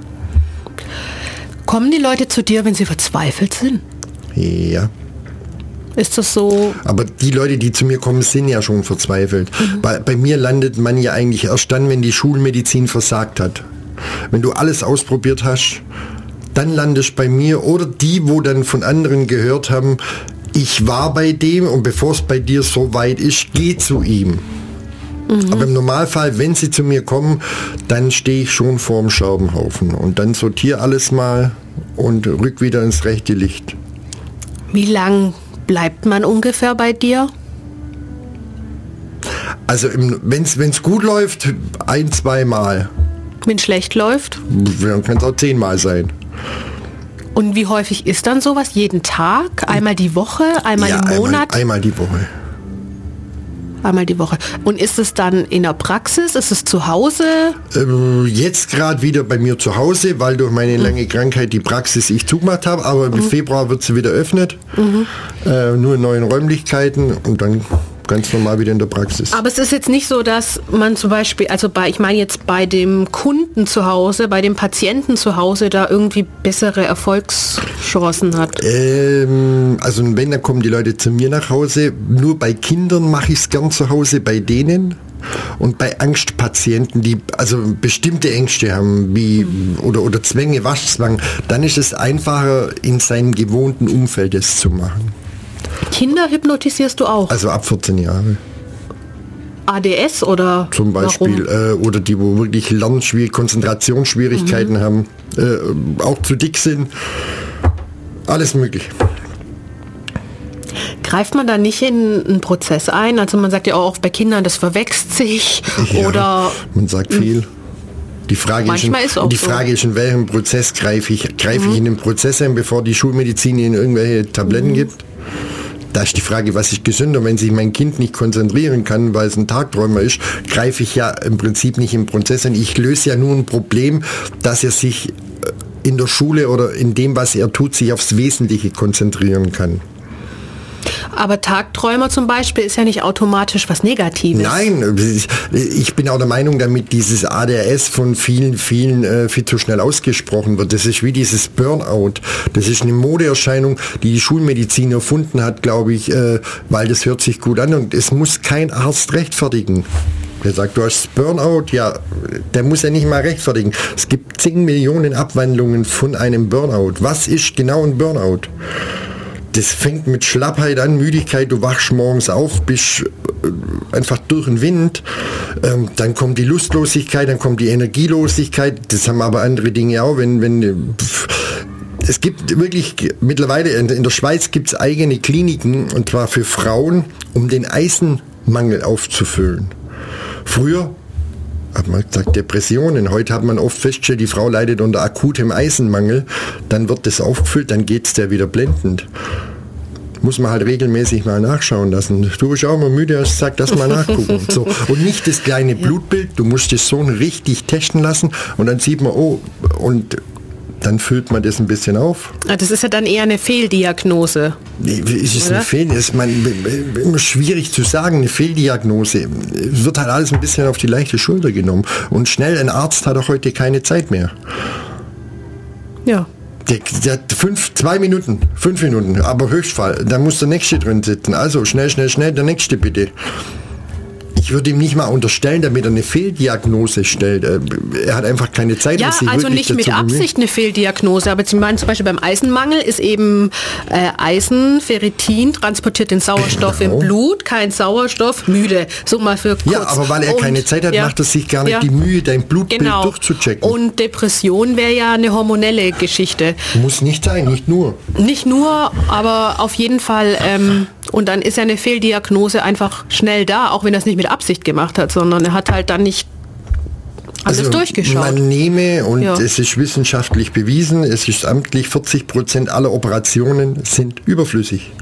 Kommen die Leute zu dir, wenn sie verzweifelt sind? Ja. Ist das so? Aber die Leute, die zu mir kommen, sind ja schon verzweifelt. Mhm. Bei, bei mir landet man ja eigentlich erst dann, wenn die Schulmedizin versagt hat. Wenn du alles ausprobiert hast, dann landest du bei mir oder die, wo dann von anderen gehört haben, ich war bei dem und bevor es bei dir so weit ist, geh zu ihm. Mhm. Aber im Normalfall, wenn sie zu mir kommen, dann stehe ich schon vorm Scherbenhaufen und dann sortiere alles mal und rück wieder ins rechte Licht. Wie lang bleibt man ungefähr bei dir? Also wenn es gut läuft, ein, zwei Mal. Wenn schlecht läuft? Dann kann es auch zehnmal sein. Und wie häufig ist dann sowas? Jeden Tag? Einmal die Woche? Einmal ja, im Monat? Einmal, einmal die Woche. Einmal die Woche. Und ist es dann in der Praxis? Ist es zu Hause? Ähm, jetzt gerade wieder bei mir zu Hause, weil durch meine mhm. lange Krankheit die Praxis ich zugemacht habe, aber im mhm. Februar wird sie wieder öffnet. Mhm. Äh, nur in neuen Räumlichkeiten und dann ganz normal wieder in der Praxis. Aber es ist jetzt nicht so, dass man zum Beispiel, also bei, ich meine jetzt bei dem Kunden zu Hause, bei dem Patienten zu Hause, da irgendwie bessere Erfolgschancen hat. Ähm, also wenn, dann kommen die Leute zu mir nach Hause. Nur bei Kindern mache ich es gern zu Hause, bei denen. Und bei Angstpatienten, die also bestimmte Ängste haben, wie mhm. oder, oder Zwänge, Waschzwang, dann ist es einfacher, in seinem gewohnten Umfeld es zu machen. Kinder hypnotisierst du auch? Also ab vierzehn Jahre. A D S oder? Zum Beispiel. Äh, oder die, wo wirklich Lernschwierigkeiten, Konzentrationsschwierigkeiten mhm. haben, äh, auch zu dick sind. Alles möglich. Greift man da nicht in einen Prozess ein? Also man sagt ja auch bei Kindern, das verwechselt sich. Ja, oder man sagt viel. Die Frage, ist in, ist, die so. Frage ist, in welchem Prozess greife ich? Greife mhm. ich in den Prozess ein, bevor die Schulmedizin ihnen irgendwelche Tabletten mhm. gibt? Da ist die Frage, was ist gesünder? Wenn sich mein Kind nicht konzentrieren kann, weil es ein Tagträumer ist, greife ich ja im Prinzip nicht im Prozess ein. Ich löse ja nur ein Problem, dass er sich in der Schule oder in dem, was er tut, sich aufs Wesentliche konzentrieren kann. Aber Tagträumer zum Beispiel ist ja nicht automatisch was Negatives. Nein, ich bin auch der Meinung, damit dieses A D H S von vielen, vielen äh, viel zu schnell ausgesprochen wird. Das ist wie dieses Burnout. Das ist eine Modeerscheinung, die die Schulmedizin erfunden hat, glaube ich, äh, weil das hört sich gut an und es muss kein Arzt rechtfertigen. Der sagt, du hast Burnout, ja, der muss ja nicht mal rechtfertigen. Es gibt zehn Millionen Abwandlungen von einem Burnout. Was ist genau ein Burnout? Das fängt mit Schlappheit an, Müdigkeit, du wachst morgens auf, bist einfach durch den Wind, ähm, dann kommt die Lustlosigkeit, dann kommt die Energielosigkeit, das haben aber andere Dinge auch, wenn, wenn pff, es gibt wirklich mittlerweile, in, in der Schweiz gibt es eigene Kliniken, und zwar für Frauen, um den Eisenmangel aufzufüllen. Früher hat man gesagt Depressionen, heute hat man oft festgestellt, die Frau leidet unter akutem Eisenmangel, dann wird das aufgefüllt, dann geht es der wieder blendend. Muss man halt regelmäßig mal nachschauen lassen. Du bist auch mal müde, hast gesagt, lass mal nachgucken. So. Und nicht das kleine Blutbild, du musst das so richtig testen lassen und dann sieht man, oh, und dann füllt man das ein bisschen auf. Das ist ja dann eher eine Fehldiagnose. Es ist eine Fehl, das ist man, immer schwierig zu sagen, eine Fehldiagnose. Es wird halt alles ein bisschen auf die leichte Schulter genommen. Und schnell, ein Arzt hat auch heute keine Zeit mehr. Ja. Der, der fünf, zwei Minuten, fünf Minuten, aber Höchstfall. Da muss der Nächste drin sitzen. Also schnell, schnell, schnell, der Nächste bitte. Ich würde ihm nicht mal unterstellen, damit er eine Fehldiagnose stellt. Er hat einfach keine Zeit. Ja, sich also nicht mit Absicht eine Fehldiagnose, aber Sie meinen zum Beispiel beim Eisenmangel ist eben äh, Eisen, Ferritin, transportiert den Sauerstoff genau. im Blut, kein Sauerstoff, müde. So mal für kurz. Ja, aber weil er und, keine Zeit hat, ja, macht er sich gar nicht ja, die Mühe, dein Blutbild genau. durchzuchecken. Und Depression wäre ja eine hormonelle Geschichte. Muss nicht sein, nicht nur. Nicht nur, aber auf jeden Fall. Ähm, und dann ist ja eine Fehldiagnose einfach schnell da, auch wenn er es nicht mit Absicht gemacht hat, sondern er hat halt dann nicht alles also durchgeschaut. Man nehme, und ja. es ist wissenschaftlich bewiesen, es ist amtlich, vierzig Prozent aller Operationen sind überflüssig.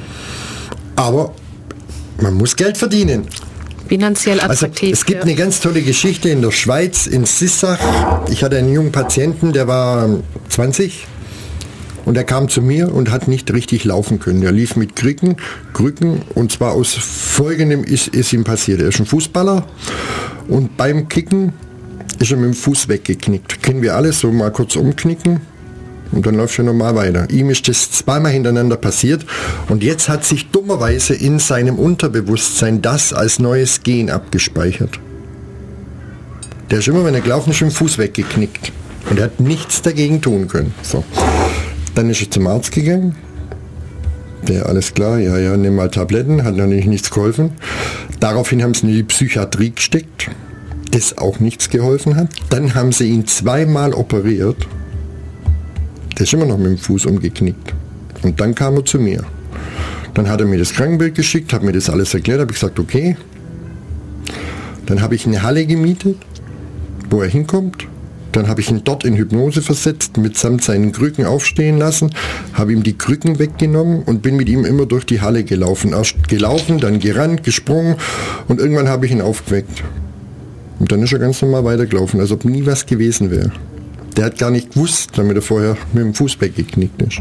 Aber man muss Geld verdienen. Finanziell attraktiv. Also, es gibt ja. eine ganz tolle Geschichte in der Schweiz, in Sissach. Ich hatte einen jungen Patienten, der war zwanzig. Und er kam zu mir und hat nicht richtig laufen können. Er lief mit Krücken, Krücken und zwar aus folgendem ist, ist ihm passiert. Er ist ein Fußballer und beim Kicken ist er mit dem Fuß weggeknickt. Kennen wir alles, so mal kurz umknicken und dann läuft er normal weiter. Ihm ist das zweimal hintereinander passiert und jetzt hat sich dummerweise in seinem Unterbewusstsein das als neues Gen abgespeichert. Der ist immer, wenn er gelaufen ist, mit dem Fuß weggeknickt und er hat nichts dagegen tun können. So. Dann ist er zum Arzt gegangen. Der, alles klar, ja, ja, nimm mal Tabletten, hat natürlich nichts geholfen. Daraufhin haben sie ihn in die Psychiatrie gesteckt, das auch nichts geholfen hat. Dann haben sie ihn zweimal operiert. Der ist immer noch mit dem Fuß umgeknickt. Und dann kam er zu mir. Dann hat er mir das Krankenbild geschickt, hat mir das alles erklärt, habe ich gesagt, okay. Dann habe ich eine Halle gemietet, wo er hinkommt. Dann habe ich ihn dort in Hypnose versetzt, mitsamt seinen Krücken aufstehen lassen, habe ihm die Krücken weggenommen und bin mit ihm immer durch die Halle gelaufen. Erst gelaufen, dann gerannt, gesprungen und irgendwann habe ich ihn aufgeweckt. Und dann ist er ganz normal weitergelaufen, als ob nie was gewesen wäre. Der hat gar nicht gewusst, damit er vorher mit dem Fuß weggeknickt ist.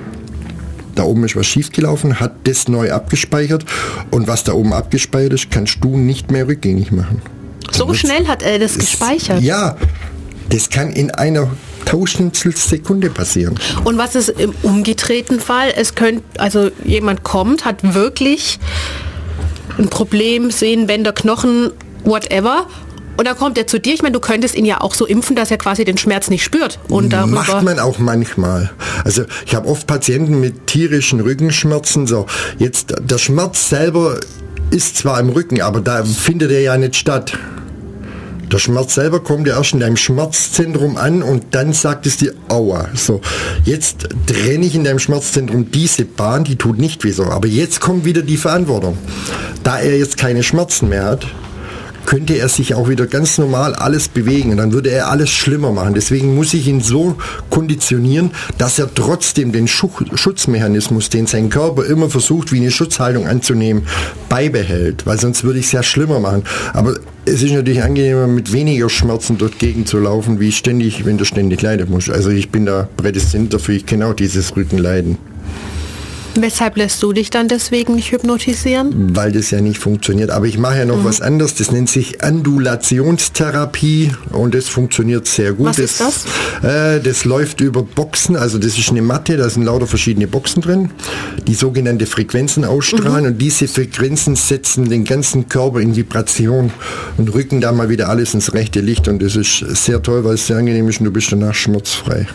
Da oben ist was schiefgelaufen, hat das neu abgespeichert und was da oben abgespeichert ist, kannst du nicht mehr rückgängig machen. So das schnell hat er das gespeichert? Ja. Das kann in einer Tausendstel Sekunde passieren. Und was ist im umgedrehten Fall? Es könnte, also jemand kommt, hat wirklich ein Problem, Sehnen, Bänder, Knochen, whatever. Und dann kommt er zu dir. Ich meine, du könntest ihn ja auch so impfen, dass er quasi den Schmerz nicht spürt. Und darüber macht man auch manchmal. Also ich habe oft Patienten mit tierischen Rückenschmerzen. So, jetzt der Schmerz selber ist zwar im Rücken, aber da findet er ja nicht statt. Der Schmerz selber kommt ja erst in deinem Schmerzzentrum an und dann sagt es dir, aua. So, jetzt trenne ich in deinem Schmerzzentrum diese Bahn, die tut nicht weh so. Aber jetzt kommt wieder die Verantwortung. Da er jetzt keine Schmerzen mehr hat, könnte er sich auch wieder ganz normal alles bewegen. Und dann würde er alles schlimmer machen. Deswegen muss ich ihn so konditionieren, dass er trotzdem den Schutzmechanismus, den sein Körper immer versucht, wie eine Schutzhaltung anzunehmen, beibehält. Weil sonst würde ich es ja schlimmer machen. Aber es ist natürlich angenehmer, mit weniger Schmerzen durch die Gegend zu laufen, wie ständig, wenn du ständig leiden musst. Also ich bin da prädestiniert dafür, ich kenne auch dieses Rückenleiden. Weshalb lässt du dich dann deswegen nicht hypnotisieren? Weil das ja nicht funktioniert. Aber ich mache ja noch mhm. was anderes. Das nennt sich Andulationstherapie und das funktioniert sehr gut. Was das, ist das? Äh, das läuft über Boxen. Also das ist eine Matte, da sind lauter verschiedene Boxen drin, die sogenannte Frequenzen ausstrahlen. Mhm. Und diese Frequenzen setzen den ganzen Körper in Vibration und rücken da mal wieder alles ins rechte Licht. Und das ist sehr toll, weil es sehr angenehm ist und du bist danach schmerzfrei.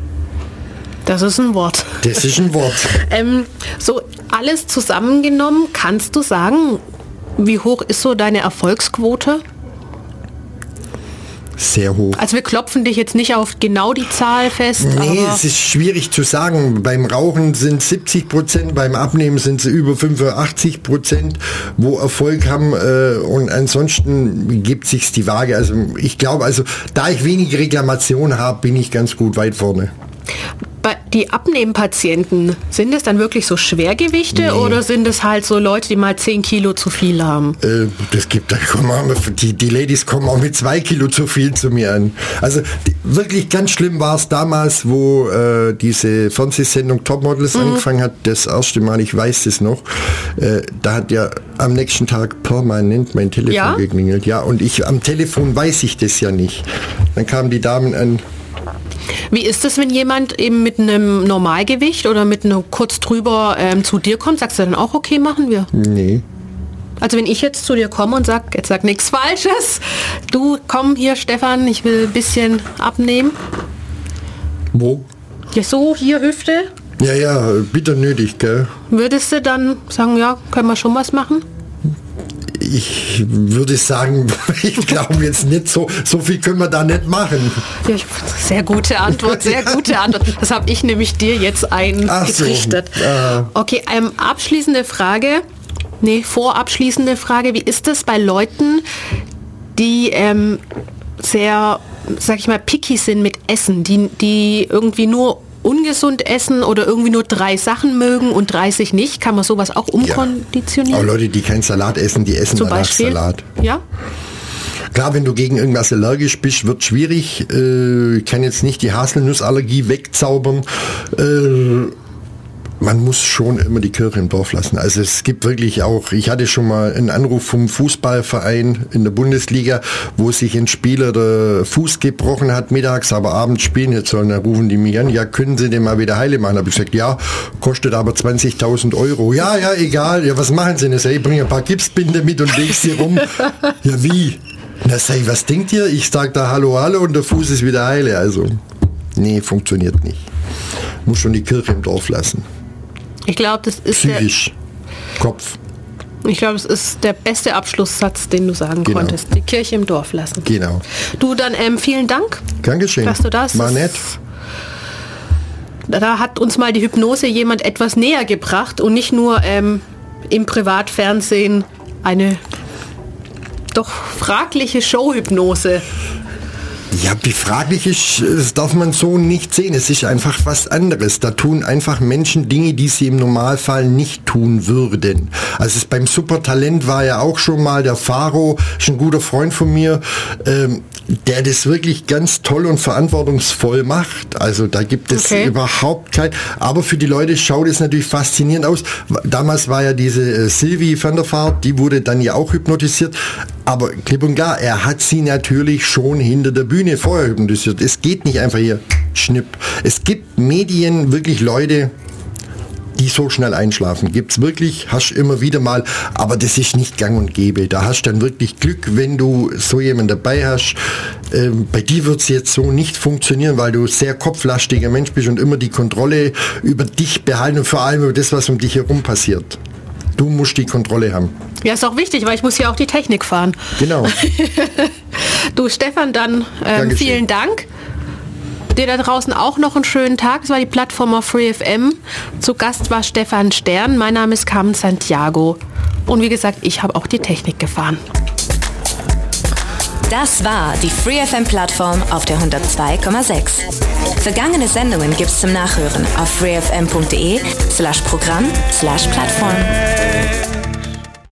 Das ist ein Wort. Das ist ein Wort. ähm, so alles zusammengenommen, kannst du sagen, wie hoch ist so deine Erfolgsquote? Sehr hoch. Also wir klopfen dich jetzt nicht auf genau die Zahl fest. Nee, aber es ist schwierig zu sagen. Beim Rauchen sind siebzig Prozent, beim Abnehmen sind sie über fünfundachtzig Prozent, wo Erfolg haben äh, und ansonsten gibt sich's die Waage. Also ich glaube, also da ich wenig Reklamation habe, bin ich ganz gut weit vorne. Die Abnehmpatienten, sind es dann wirklich so Schwergewichte nee. oder sind es halt so Leute, die mal zehn Kilo zu viel haben? Äh, das gibt, da kommen auch, die, die Ladies kommen auch mit zwei Kilo zu viel zu mir an. Also die, wirklich ganz schlimm war es damals, wo äh, diese Fernsehsendung Topmodels mhm. angefangen hat, das erste Mal, ich weiß es noch, äh, da hat ja am nächsten Tag permanent mein Telefon ja? geklingelt. Ja, und ich am Telefon weiß ich das ja nicht. Dann kamen die Damen an, Wie ist es, wenn jemand eben mit einem Normalgewicht oder mit einem kurz drüber ähm, zu dir kommt? Sagst du dann auch, okay, machen wir? Nee. Also wenn ich jetzt zu dir komme und sag, jetzt sag nichts Falsches, du, komm hier Stefan, ich will ein bisschen abnehmen. Wo? Ja, so, hier Hüfte. Ja, ja, bitter nötig, gell? Würdest du dann sagen, ja, können wir schon was machen? Ich würde sagen, ich glaube jetzt nicht so, so viel können wir da nicht machen. Ja, sehr gute Antwort, sehr gute Antwort. Das habe ich nämlich dir jetzt eingerichtet. So, äh. Okay, ähm, abschließende Frage. Nee, vorabschließende Frage. Wie ist es bei Leuten, die ähm, sehr, sag ich mal, picky sind mit Essen, die, die irgendwie nur ungesund essen oder irgendwie nur drei Sachen mögen und dreißig nicht? Kann man sowas auch umkonditionieren? Ja. Aber Leute, die keinen Salat essen, die essen Zum danach Beispiel? Salat. Ja? Klar, wenn du gegen irgendwas allergisch bist, wird schwierig. Äh, ich kann jetzt nicht die Haselnussallergie wegzaubern. Äh, Man muss schon immer die Kirche im Dorf lassen. Also es gibt wirklich auch, ich hatte schon mal einen Anruf vom Fußballverein in der Bundesliga, wo sich ein Spieler der Fuß gebrochen hat mittags, aber abends spielen jetzt sollen, dann rufen die mich an, ja, können Sie den mal wieder heile machen? Habe ich gesagt, ja, kostet aber zwanzigtausend Euro. Ja, ja, egal, ja, was machen Sie denn? Ich bringe ein paar Gipsbinde mit und lege sie rum. Ja, wie? Na, sag ich, was denkt ihr? Ich sage da Hallo, Hallo und der Fuß ist wieder heile. Also, nee, funktioniert nicht. Muss schon die Kirche im Dorf lassen. Ich glaube, das ist Psychisch. Der, Kopf. Ich glaube, das ist der beste Abschlusssatz, den du sagen genau. konntest. Die Kirche im Dorf lassen. Genau. Du, dann ähm, vielen Dank. Dankeschön. Dass du das. War nett. Da hat uns mal die Hypnose jemand etwas näher gebracht und nicht nur ähm, im Privatfernsehen eine doch fragliche Showhypnose. Ja, wie fraglich ist, das darf man so nicht sehen. Es ist einfach was anderes. Da tun einfach Menschen Dinge, die sie im Normalfall nicht tun würden. Also es beim Supertalent war ja auch schon mal der Faro, ist ein guter Freund von mir, ähm, der das wirklich ganz toll und verantwortungsvoll macht. Also da gibt es okay. überhaupt kein... Aber für die Leute schaut es natürlich faszinierend aus. Damals war ja diese äh, Sylvie van der Vaart, die wurde dann ja auch hypnotisiert. Aber klipp und klar, er hat sie natürlich schon hinter der Bühne vorher hypnotisiert. Es geht nicht einfach hier schnipp. Es gibt Medien, wirklich Leute, die so schnell einschlafen. Gibt's wirklich, hast immer wieder mal, aber das ist nicht gang und gäbe. Da hast du dann wirklich Glück, wenn du so jemanden dabei hast. Ähm, bei dir wird es jetzt so nicht funktionieren, weil du sehr kopflastiger Mensch bist und immer die Kontrolle über dich behalten und vor allem über das, was um dich herum passiert. Du musst die Kontrolle haben. Ja, ist auch wichtig, weil ich muss ja auch die Technik fahren. Genau. Du Stefan, dann ähm, vielen Dank. Dir da draußen auch noch einen schönen Tag. Es war die Plattform auf Free F M. Zu Gast war Stefan Stern. Mein Name ist Carmen Santiago. Und wie gesagt, ich habe auch die Technik gefahren. Das war die Free F M-Plattform auf der hundertzwei Komma sechs. Vergangene Sendungen gibt's zum Nachhören auf freefm punkt de slash Programm slash Plattform.